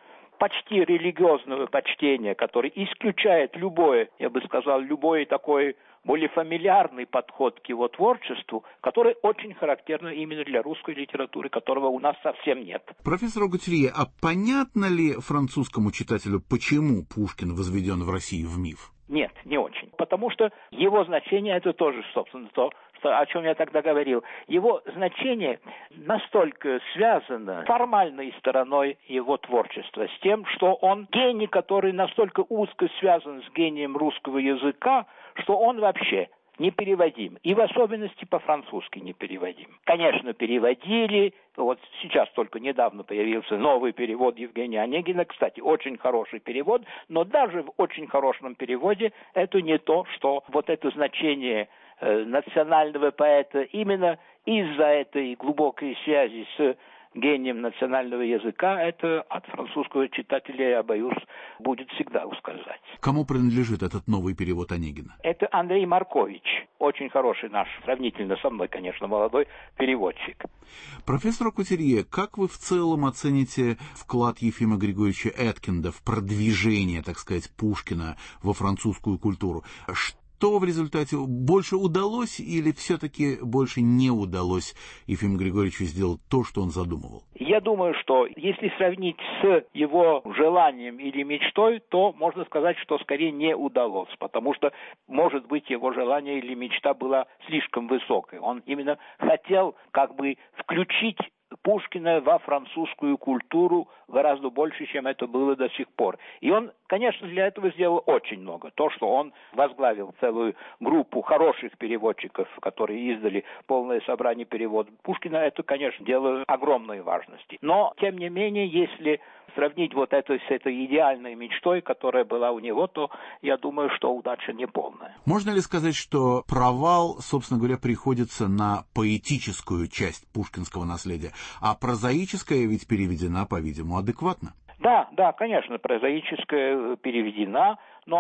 Speaker 20: почти религиозного почтения, который исключает любое, я бы сказал, любой такой более фамильярный подход к его творчеству, который очень характерно именно для русской литературы, которого у нас совсем нет.
Speaker 7: Профессор Огутелье, а понятно ли французскому читателю, почему Пушкин возведен в России в миф?
Speaker 20: Нет, не очень. Потому что его значение, это тоже, собственно, то, о чем я тогда говорил. Его значение настолько связано с формальной стороной его творчества, с тем, что он гений, который настолько узко связан с гением русского языка, что он вообще непереводим. И в особенности по-французски непереводим. Конечно, переводили. Вот сейчас только недавно появился новый перевод Евгения Онегина. Кстати, очень хороший перевод. Но даже в очень хорошем переводе это не то, что вот это значение национального поэта именно из-за этой глубокой связи с гением национального языка, это от французского читателя, я боюсь, будет всегда ускользать.
Speaker 7: Кому принадлежит этот новый перевод Онегина?
Speaker 20: Это Андрей Маркович, очень хороший наш, сравнительно со мной, конечно, молодой переводчик.
Speaker 7: Профессор Огутелье, как вы в целом оцените вклад Ефима Григорьевича Эткинда в продвижение, так сказать, Пушкина во французскую культуру? Что в результате больше удалось или все-таки больше не удалось Ефиму Григорьевичу сделать то, что он задумывал?
Speaker 20: Я думаю, что если сравнить с его желанием или мечтой, то можно сказать, что скорее не удалось, потому что, может быть, его желание или мечта была слишком высокой. Он именно хотел как бы включить Пушкина во французскую культуру гораздо больше, чем это было до сих пор. И он, конечно, для этого сделал очень много. То, что он возглавил целую группу хороших переводчиков, которые издали полное собрание переводов Пушкина, это, конечно, дело огромной важности. Но, тем не менее, если сравнить вот это с этой идеальной мечтой, которая была у него, то я думаю, что удача не полная.
Speaker 7: Можно ли сказать, что провал, собственно говоря, приходится на поэтическую часть пушкинского наследия, а прозаическая ведь переведена, по-видимому, адекватно?
Speaker 20: Да, конечно, прозаическая переведена,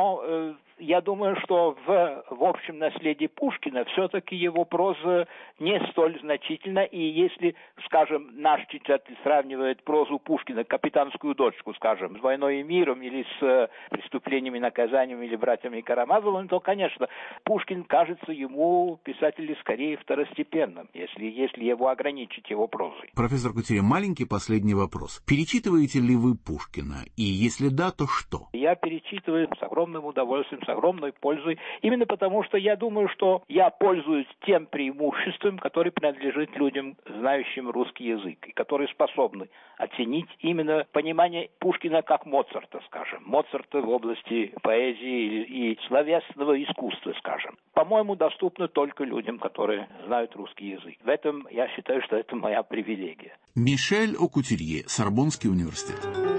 Speaker 20: но я думаю, что в общем наследии Пушкина все-таки его проза не столь значительна, и если, скажем, наш читатель сравнивает прозу Пушкина, «Капитанскую дочку», скажем, с «Войной и миром» или с «Преступлениями и наказаниями» или «Братьями Карамазовыми», то, конечно, Пушкин кажется ему писателем скорее второстепенным, если его ограничить его прозой.
Speaker 7: Профессор Огутелье, маленький последний вопрос. Перечитываете ли вы Пушкина? И если да, то что?
Speaker 20: Я перечитываю с огромным удовольствием, с огромной пользой, именно потому, что я думаю, что я пользуюсь тем преимуществом, которое принадлежит людям, знающим русский язык, и которые способны оценить именно понимание Пушкина как Моцарта, скажем. Моцарта в области поэзии и словесного искусства, скажем. По-моему, доступно только людям, которые знают русский язык. В этом я считаю, что это моя привилегия.
Speaker 7: Мишель Огутелье, Сорбонский университет.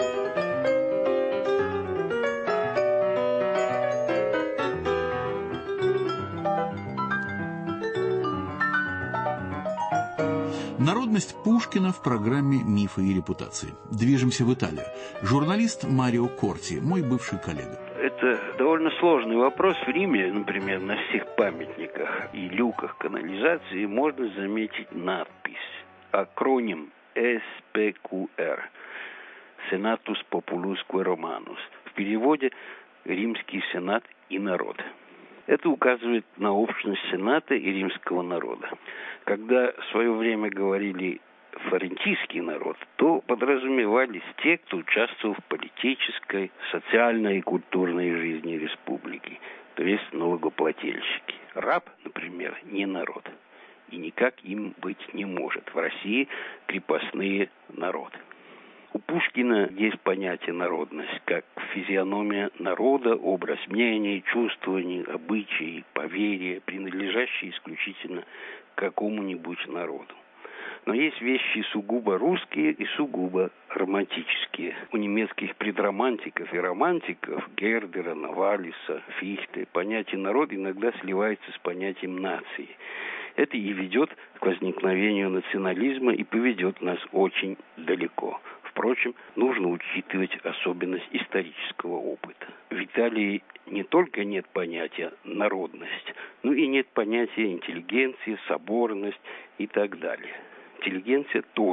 Speaker 7: Народность Пушкина в программе «Мифы и репутации». Движемся в Италию. Журналист Марио Корти, мой бывший коллега.
Speaker 21: Это довольно сложный вопрос. В Риме, например, на всех памятниках и люках канализации можно заметить надпись, акроним SPQR – Senatus Populusque Romanus. В переводе «Римский Сенат и народ». Это указывает на общность Сената и римского народа. Когда в свое время говорили «флорентийский народ», то подразумевались те, кто участвовал в политической, социальной и культурной жизни республики, то есть налогоплательщики. Раб, например, не народ, и никак им быть не может. В России крепостные народы. У Пушкина есть понятие народность, как физиономия народа, образ мнений, чувствований, обычаи, поверья, принадлежащие исключительно какому-нибудь народу. Но есть вещи сугубо русские и сугубо романтические. У немецких предромантиков и романтиков Гердера, Новалиса, Фихте понятие «народ» иногда сливается с понятием «нации». Это и ведет к возникновению национализма и поведет нас очень далеко. Впрочем, нужно учитывать особенность исторического опыта. В Италии не только нет понятия «народность», но и нет понятия интеллигенции, соборность и так далее. Интеллигенция тоже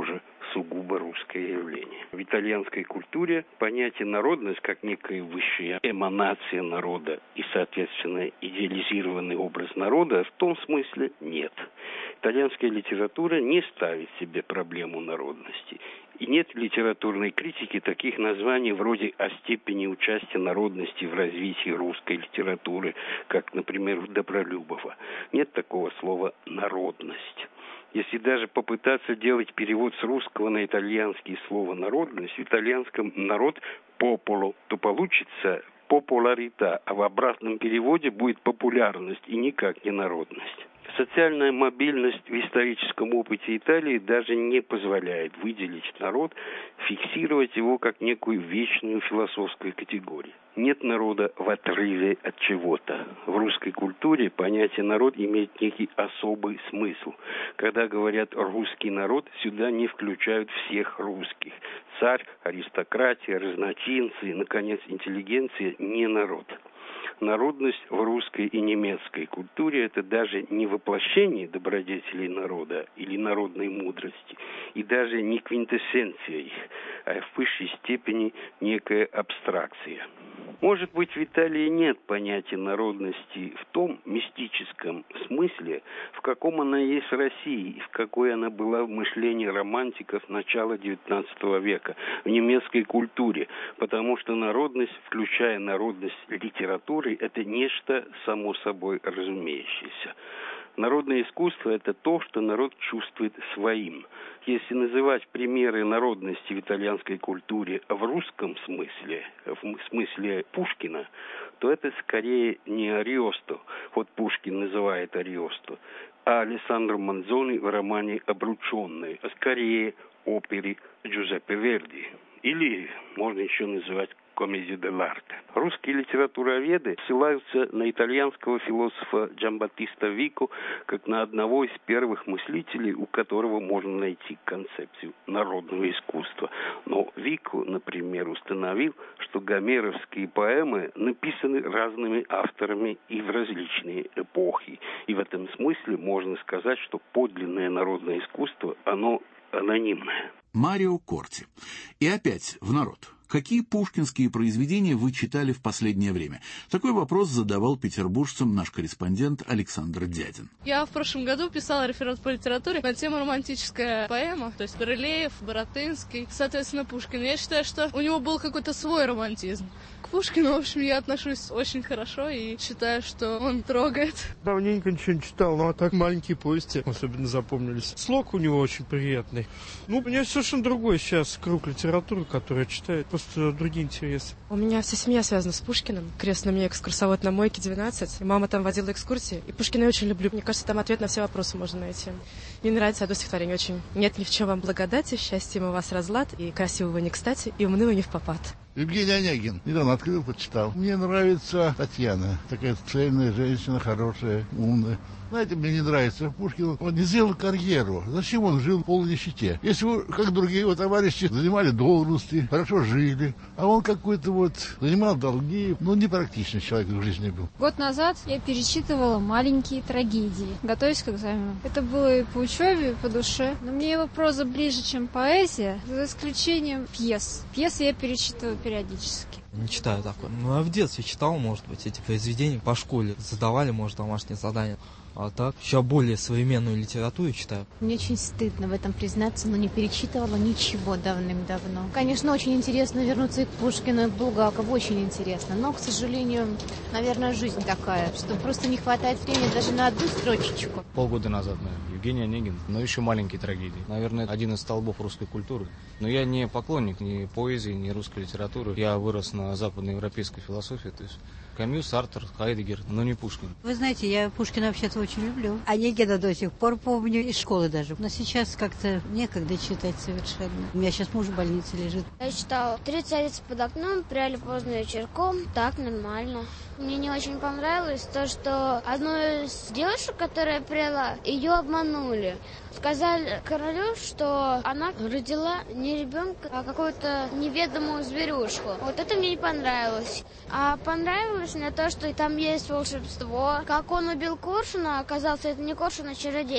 Speaker 21: сугубо русское явление. В итальянской культуре понятие народность как некая высшая эманация народа и, соответственно, идеализированный образ народа в том смысле нет. Итальянская литература не ставит себе проблему народности. И нет в литературной критике таких названий вроде «О степени участия народности в развитии русской литературы», как, например, в Добролюбова. Нет такого слова «народность». Если даже попытаться делать перевод с русского на итальянский слово «народность», в итальянском «народ» «пополо», то получится «популярита», а в обратном переводе будет «популярность» и никак не «народность». Социальная мобильность в историческом опыте Италии даже не позволяет выделить народ, фиксировать его как некую вечную философскую категорию. Нет народа в отрыве от чего-то. В русской культуре понятие «народ» имеет некий особый смысл. Когда говорят «русский народ», сюда не включают всех русских. Царь, аристократия, разночинцы, наконец, интеллигенция – не народ. Народность в русской и немецкой культуре – это даже не воплощение добродетелей народа или народной мудрости, и даже не квинтэссенция их, а в высшей степени некая абстракция. Может быть, в Италии нет понятия народности в том мистическом смысле, в каком она есть в России и в какой она была в мышлении романтиков начала XIX века, в немецкой культуре, потому что народность, включая народность литературы, это нечто само собой разумеющееся. Народное искусство – это то, что народ чувствует своим. Если называть примеры народности в итальянской культуре в русском смысле, в смысле Пушкина, то это скорее не Ариосто, вот Пушкин называет Ариосто, а Алессандро Манзони в романе «Обрученные», а скорее опере Джузеппе Верди. Или можно еще называть комедию дел'арте. Русские литературоведы ссылаются на итальянского философа Джамбаттиста Вико как на одного из первых мыслителей, у которого можно найти концепцию народного искусства. Но Вико, например, установил, что гомеровские поэмы написаны разными авторами и в различные эпохи. И в этом смысле можно сказать, что подлинное народное искусство, оно анонимное.
Speaker 7: Марио Корти. И опять в народ. Какие пушкинские произведения вы читали в последнее время? Такой вопрос задавал петербуржцам наш корреспондент Александр Дядин.
Speaker 4: Я в прошлом году писала реферат по литературе на тему романтическая поэма, то есть Рылеев, Баратынский, соответственно, Пушкин. Я считаю, что у него был какой-то свой романтизм. К Пушкину, в общем, я отношусь очень хорошо и считаю, что он трогает.
Speaker 22: Давненько ничего не читал, но так маленькие повести особенно запомнились. Слог у него очень приятный. У меня совершенно другой сейчас круг литературы, который читает. Просто другие интересы.
Speaker 23: У меня вся семья связана с Пушкиным. Крестный мне экскурсовод на Мойке 12. И мама там водила экскурсии. И Пушкина я очень люблю. Мне кажется, там ответ на все вопросы можно найти. Мне нравится одно стихотворение очень. «Нет ни в чем вам благодати, счастьем у вас разлад, и красивого не кстати, и умны вы не впопад».
Speaker 24: Евгений Онегин. Недавно открыл, почитал. Мне нравится Татьяна. Такая цельная женщина, хорошая, умная. Знаете, мне не нравится Пушкин. Он не сделал карьеру. Зачем он жил в полной нищете? Если вы, как другие его товарищи, занимали должности, хорошо жили, а он какой-то занимал долги, непрактичный человек в жизни был.
Speaker 25: Год назад я перечитывала «Маленькие трагедии», готовясь к экзамену. Это было и по учебе, и по душе. Но мне его проза ближе, чем поэзия, за исключением пьес. Пьесы я перечитываю периодически.
Speaker 26: Не читаю такое. А в детстве читал, может быть, эти произведения по школе. Задавали, может, домашние задания. А так, еще более современную литературу читаю.
Speaker 27: Мне очень стыдно в этом признаться, но не перечитывала ничего давным-давно. Конечно, очень интересно вернуться и к Пушкину, и к Булгакову, очень интересно. Но, к сожалению, наверное, жизнь такая, что просто не хватает времени даже на одну строчечку.
Speaker 28: Полгода назад, наверное, Евгений Онегин, но еще «Маленькие трагедии». Наверное, один из столбов русской культуры. Но я не поклонник ни поэзии, ни русской литературы. Я вырос на западноевропейской философии, то есть Камю, Сартр, Хайдеггер, но не Пушкин.
Speaker 29: Вы знаете, я Пушкина вообще-то очень люблю. Онегина до сих пор помню, из школы даже. Но сейчас как-то некогда читать совершенно. У меня сейчас муж в больнице лежит.
Speaker 30: Я читала «Три царицы под окном», «Пряли поздно вечерком». Так, нормально. Мне не очень понравилось то, что одну из девушек, которая пряла, ее обманули. Сказали королю, что она родила не ребенка, а какую-то неведомую зверюшку. Вот это мне не понравилось. А понравилось мне то, что там есть волшебство. Как он убил коршуна, оказался это не коршун, а чародей.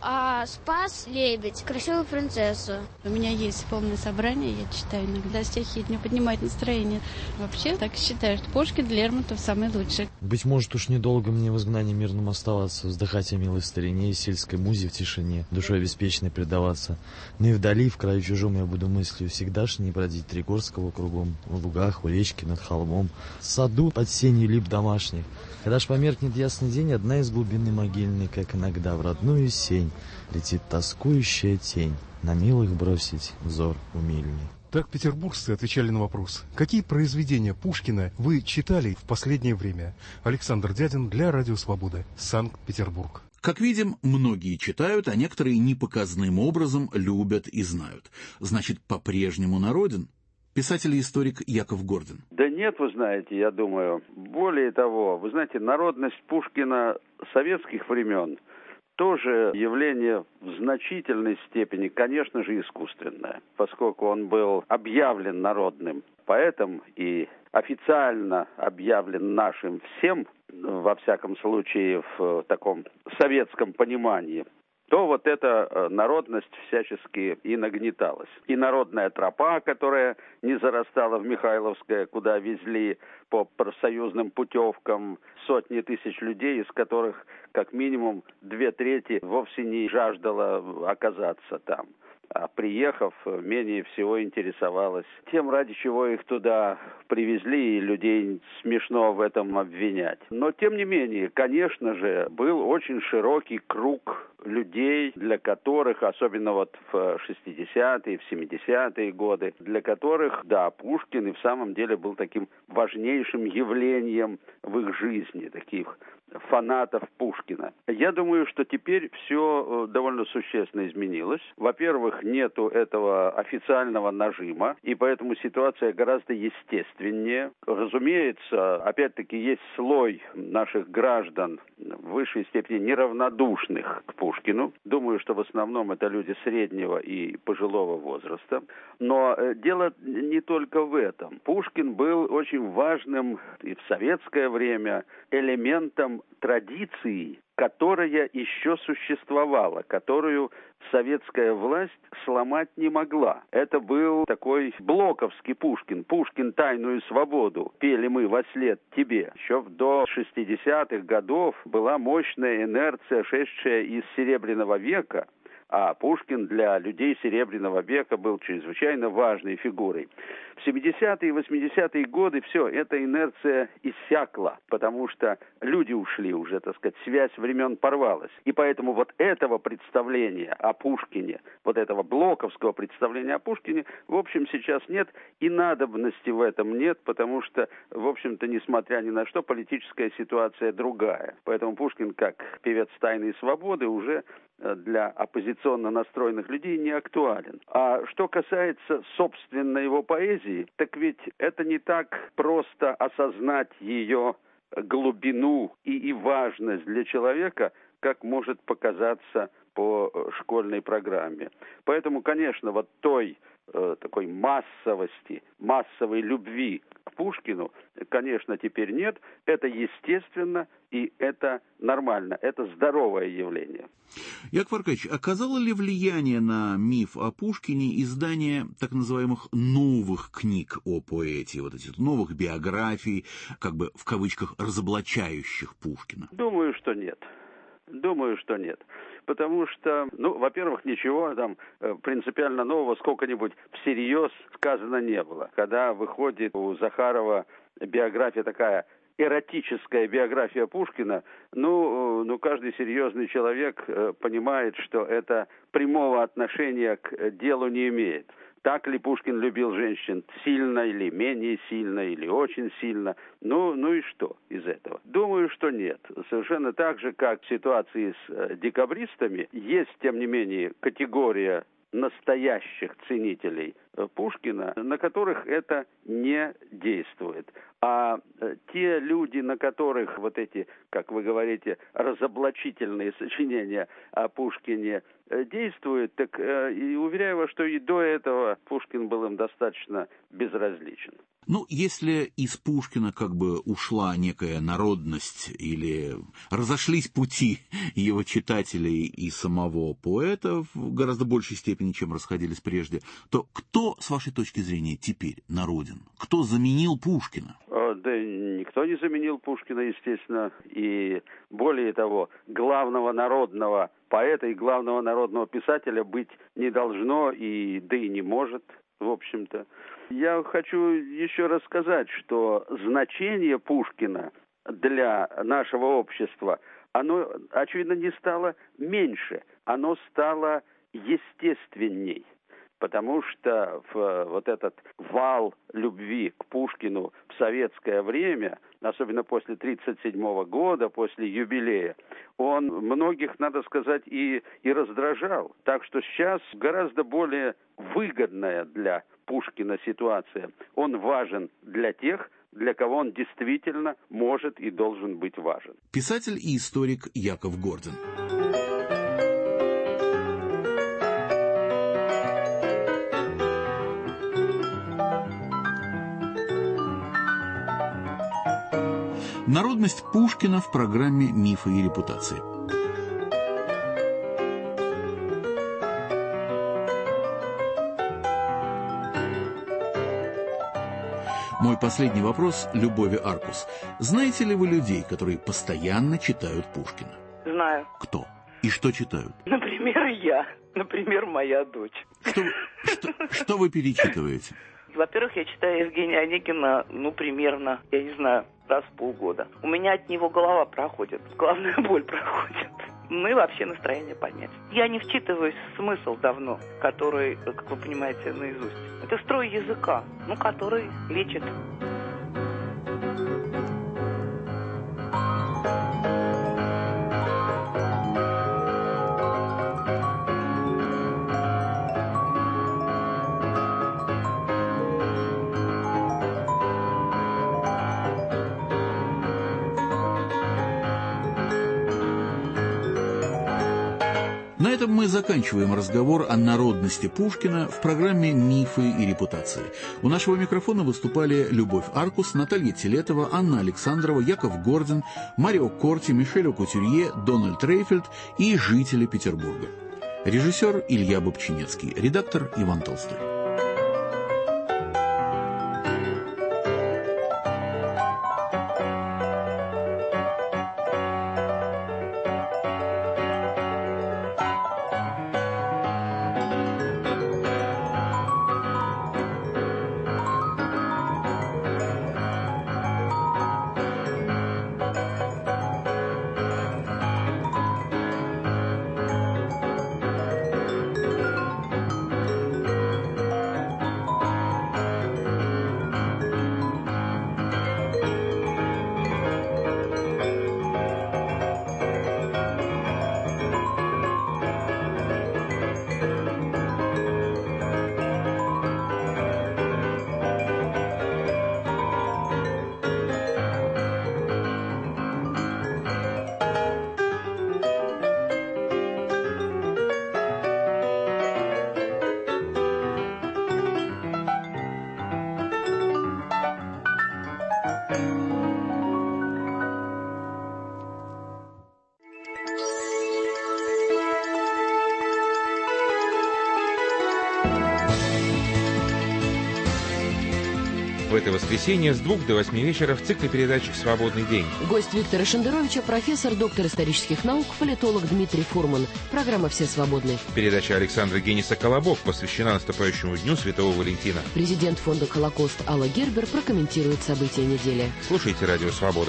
Speaker 30: а спас лебедь красивую принцессу.
Speaker 1: У меня есть полное собрание, я читаю иногда стихи, мне поднимает настроение. Вообще так считаю, что Пушкин, Лермонтов самый лучший.
Speaker 6: Быть может, уж недолго мне в изгнании мирном оставаться, вздыхать о милой старине и сельской музе в тишине, душой беспечной предаваться. Но и вдали, в краю чужом, я буду мыслью всегдашней бродить Тригорского кругом, в лугах, у речки, над холмом, в саду под сенью лип домашних. Когда ж померкнет ясный день, одна из глубины могильной, как иногда в родную сень, летит тоскующая тень, на милых бросить взор умильный.
Speaker 8: Так петербуржцы отвечали на вопрос: какие произведения Пушкина вы читали в последнее время? Александр Дядин для Радио Свобода, Санкт-Петербург.
Speaker 7: Как видим, многие читают, а некоторые непоказным образом любят и знают. Значит, по-прежнему народен? Писатель и историк Яков Гордин.
Speaker 21: Да нет, вы знаете, я думаю. Более того, вы знаете, народность Пушкина советских времен тоже явление в значительной степени, конечно же, искусственное, поскольку он был объявлен народным поэтом и официально объявлен нашим всем, во всяком случае в таком советском понимании, то вот эта народность всячески и нагнеталась. И народная тропа, которая не зарастала в Михайловское, куда везли по профсоюзным путевкам сотни тысяч людей, из которых как минимум 2/3 вовсе не жаждала оказаться там. А приехав, менее всего интересовалась тем, ради чего их туда привезли, и людей смешно в этом обвинять. Но, тем не менее, конечно же, был очень широкий круг людей, для которых, особенно вот в 60-е, в 70-е годы, для которых, да, Пушкин и в самом деле был таким важнейшим явлением в их жизни, таких фанатов Пушкина. Я думаю, что теперь все довольно существенно изменилось. Во-первых, нету этого официального нажима, и поэтому ситуация гораздо естественнее. Разумеется, опять-таки есть слой наших граждан в высшей степени неравнодушных к Пушкину. Думаю, что в основном это люди среднего и пожилого возраста. Но дело не только в этом. Пушкин был очень важным и в советское время элементом традиции, которая еще существовала, которую советская власть сломать не могла. Это был такой блоковский Пушкин. Пушкин «Тайную свободу» пели мы вослед тебе. Еще до 60-х годов была мощная инерция, шедшая из Серебряного века, а Пушкин для людей Серебряного века был чрезвычайно важной фигурой. В 70-е и 80-е годы все, эта инерция иссякла, потому что люди ушли уже, так сказать, связь времен порвалась. И поэтому вот этого представления о Пушкине, вот этого блоковского представления о Пушкине, в общем, сейчас нет, и надобности в этом нет, потому что, в общем-то, несмотря ни на что, политическая ситуация другая. Поэтому Пушкин, как певец «Тайной свободы», уже для оппозиционно настроенных людей не актуален. А что касается, собственно, его поэзии, так ведь это не так просто осознать ее глубину и важность для человека, как может показаться по школьной программе. Поэтому, конечно, вот той такой массовости, массовой любви к Пушкину, конечно, теперь нет. Это естественно и это нормально, это здоровое явление.
Speaker 7: Яков Аркадьевич, оказало ли влияние на миф о Пушкине издание так называемых новых книг о поэте, вот этих новых биографий, как бы в кавычках разоблачающих Пушкина?
Speaker 21: Думаю, что нет. Потому что, во-первых, ничего там принципиально нового сколько-нибудь всерьез сказано не было. Когда выходит у Захарова биография такая, эротическая биография Пушкина, каждый серьезный человек понимает, что это прямого отношения к делу не имеет. Так ли Пушкин любил женщин? Сильно или менее сильно, или очень сильно? Ну и что из этого? Думаю, что нет. Совершенно так же, как в ситуации с декабристами, есть, тем не менее, категория настоящих ценителей Пушкина, на которых это не действует. А те люди, на которых вот эти, как вы говорите, разоблачительные сочинения о Пушкине действуют, так и уверяю вас, что и до этого Пушкин был им достаточно безразличен.
Speaker 7: Ну, если из Пушкина как бы ушла некая народность или разошлись пути его читателей и самого поэта в гораздо большей степени, чем расходились прежде, то кто, с вашей точки зрения, теперь народен? Кто заменил Пушкина?
Speaker 21: Да никто не заменил Пушкина, естественно. И более того, главного народного поэта и главного народного писателя быть не должно, да и не может, в общем-то. Я хочу еще раз сказать, что значение Пушкина для нашего общества, оно, очевидно, не стало меньше, оно стало естественней. Потому что вот этот вал любви к Пушкину в советское время, особенно после 1937 года, после юбилея, он многих, надо сказать, и раздражал. Так что сейчас гораздо более выгодная для Пушкина ситуация. Он важен для тех, для кого он действительно может и должен быть важен.
Speaker 7: Писатель и историк Яков Гордин. Народность Пушкина в программе «Мифы и репутации». Мой последний вопрос Любови Аркус. Знаете ли вы людей, которые постоянно читают Пушкина?
Speaker 5: Знаю.
Speaker 7: Кто? И что читают?
Speaker 5: Например, я. Например, моя дочь.
Speaker 7: Что вы перечитываете?
Speaker 5: Во-первых, я читаю Евгения Онегина, примерно, я не знаю, раз в полгода. У меня от него голова проходит, головная боль проходит. Ну и вообще настроение поднять. Я не вчитываюсь в смысл давно, который, как вы понимаете, наизусть. Это строй языка, который лечит.
Speaker 7: На этом мы заканчиваем разговор о народности Пушкина в программе «Мифы и репутации». У нашего микрофона выступали Любовь Аркус, Наталья Телетова, Анна Александрова, Яков Гордин, Марио Корти, Мишель Кутюрье, Дональд Рейфельд и жители Петербурга. Режиссер Илья Бобчинецкий, редактор Иван Толстой.
Speaker 9: В это воскресенье с 2 до 8 вечера в цикле передач «Свободный день».
Speaker 10: Гость Виктора Шендеровича, профессор, доктор исторических наук, политолог Дмитрий Фурман. Программа «Все свободны».
Speaker 9: Передача Александра Гениса «Колобок» посвящена наступающему Дню Святого Валентина.
Speaker 10: Президент фонда «Холокост» Алла Гербер прокомментирует события недели.
Speaker 9: Слушайте «Радио Свобода».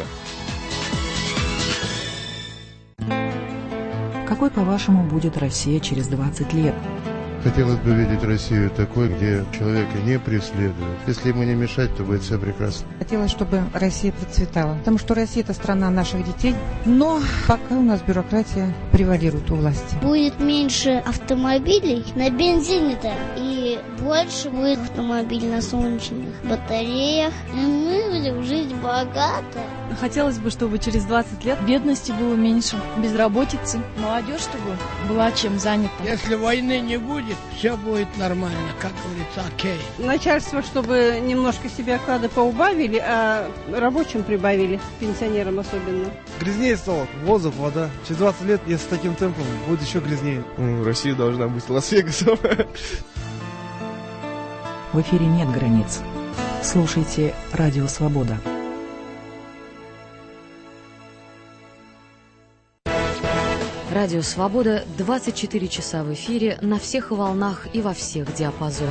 Speaker 11: Какой, по-вашему, будет Россия через 20 лет?
Speaker 12: Хотелось бы видеть Россию такой, где человека не преследуют. Если ему не мешать, то будет все прекрасно.
Speaker 13: Хотелось, чтобы Россия процветала, потому что Россия – это страна наших детей, но пока у нас бюрократия превалирует у власти.
Speaker 30: Будет меньше автомобилей на бензине-то, и больше будет автомобилей на солнечных батареях, и мы будем жить богато.
Speaker 14: Хотелось бы, чтобы через 20 лет бедности было меньше, безработицы, молодежь, чтобы была чем занята.
Speaker 15: Если войны не будет,
Speaker 2: будет, все будет нормально, как говорится, окей.
Speaker 3: Начальство, чтобы немножко себе оклады поубавили, а рабочим прибавили, пенсионерам особенно.
Speaker 4: Грязнее стало, воздух, вода. Через 20 лет, если с таким темпом, будет еще грязнее.
Speaker 15: Россия должна быть Лас-Вегасом.
Speaker 11: В эфире нет границ. Слушайте «Радио Свобода».
Speaker 10: Радио «Свобода» 24 часа в эфире на всех волнах и во всех диапазонах.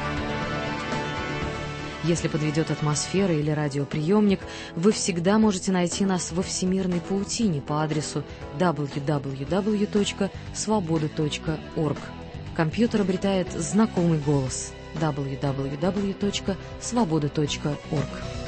Speaker 10: Если подведет атмосфера или радиоприемник, вы всегда можете найти нас во всемирной паутине по адресу www.svoboda.org. Компьютер обретает знакомый голос www.svoboda.org.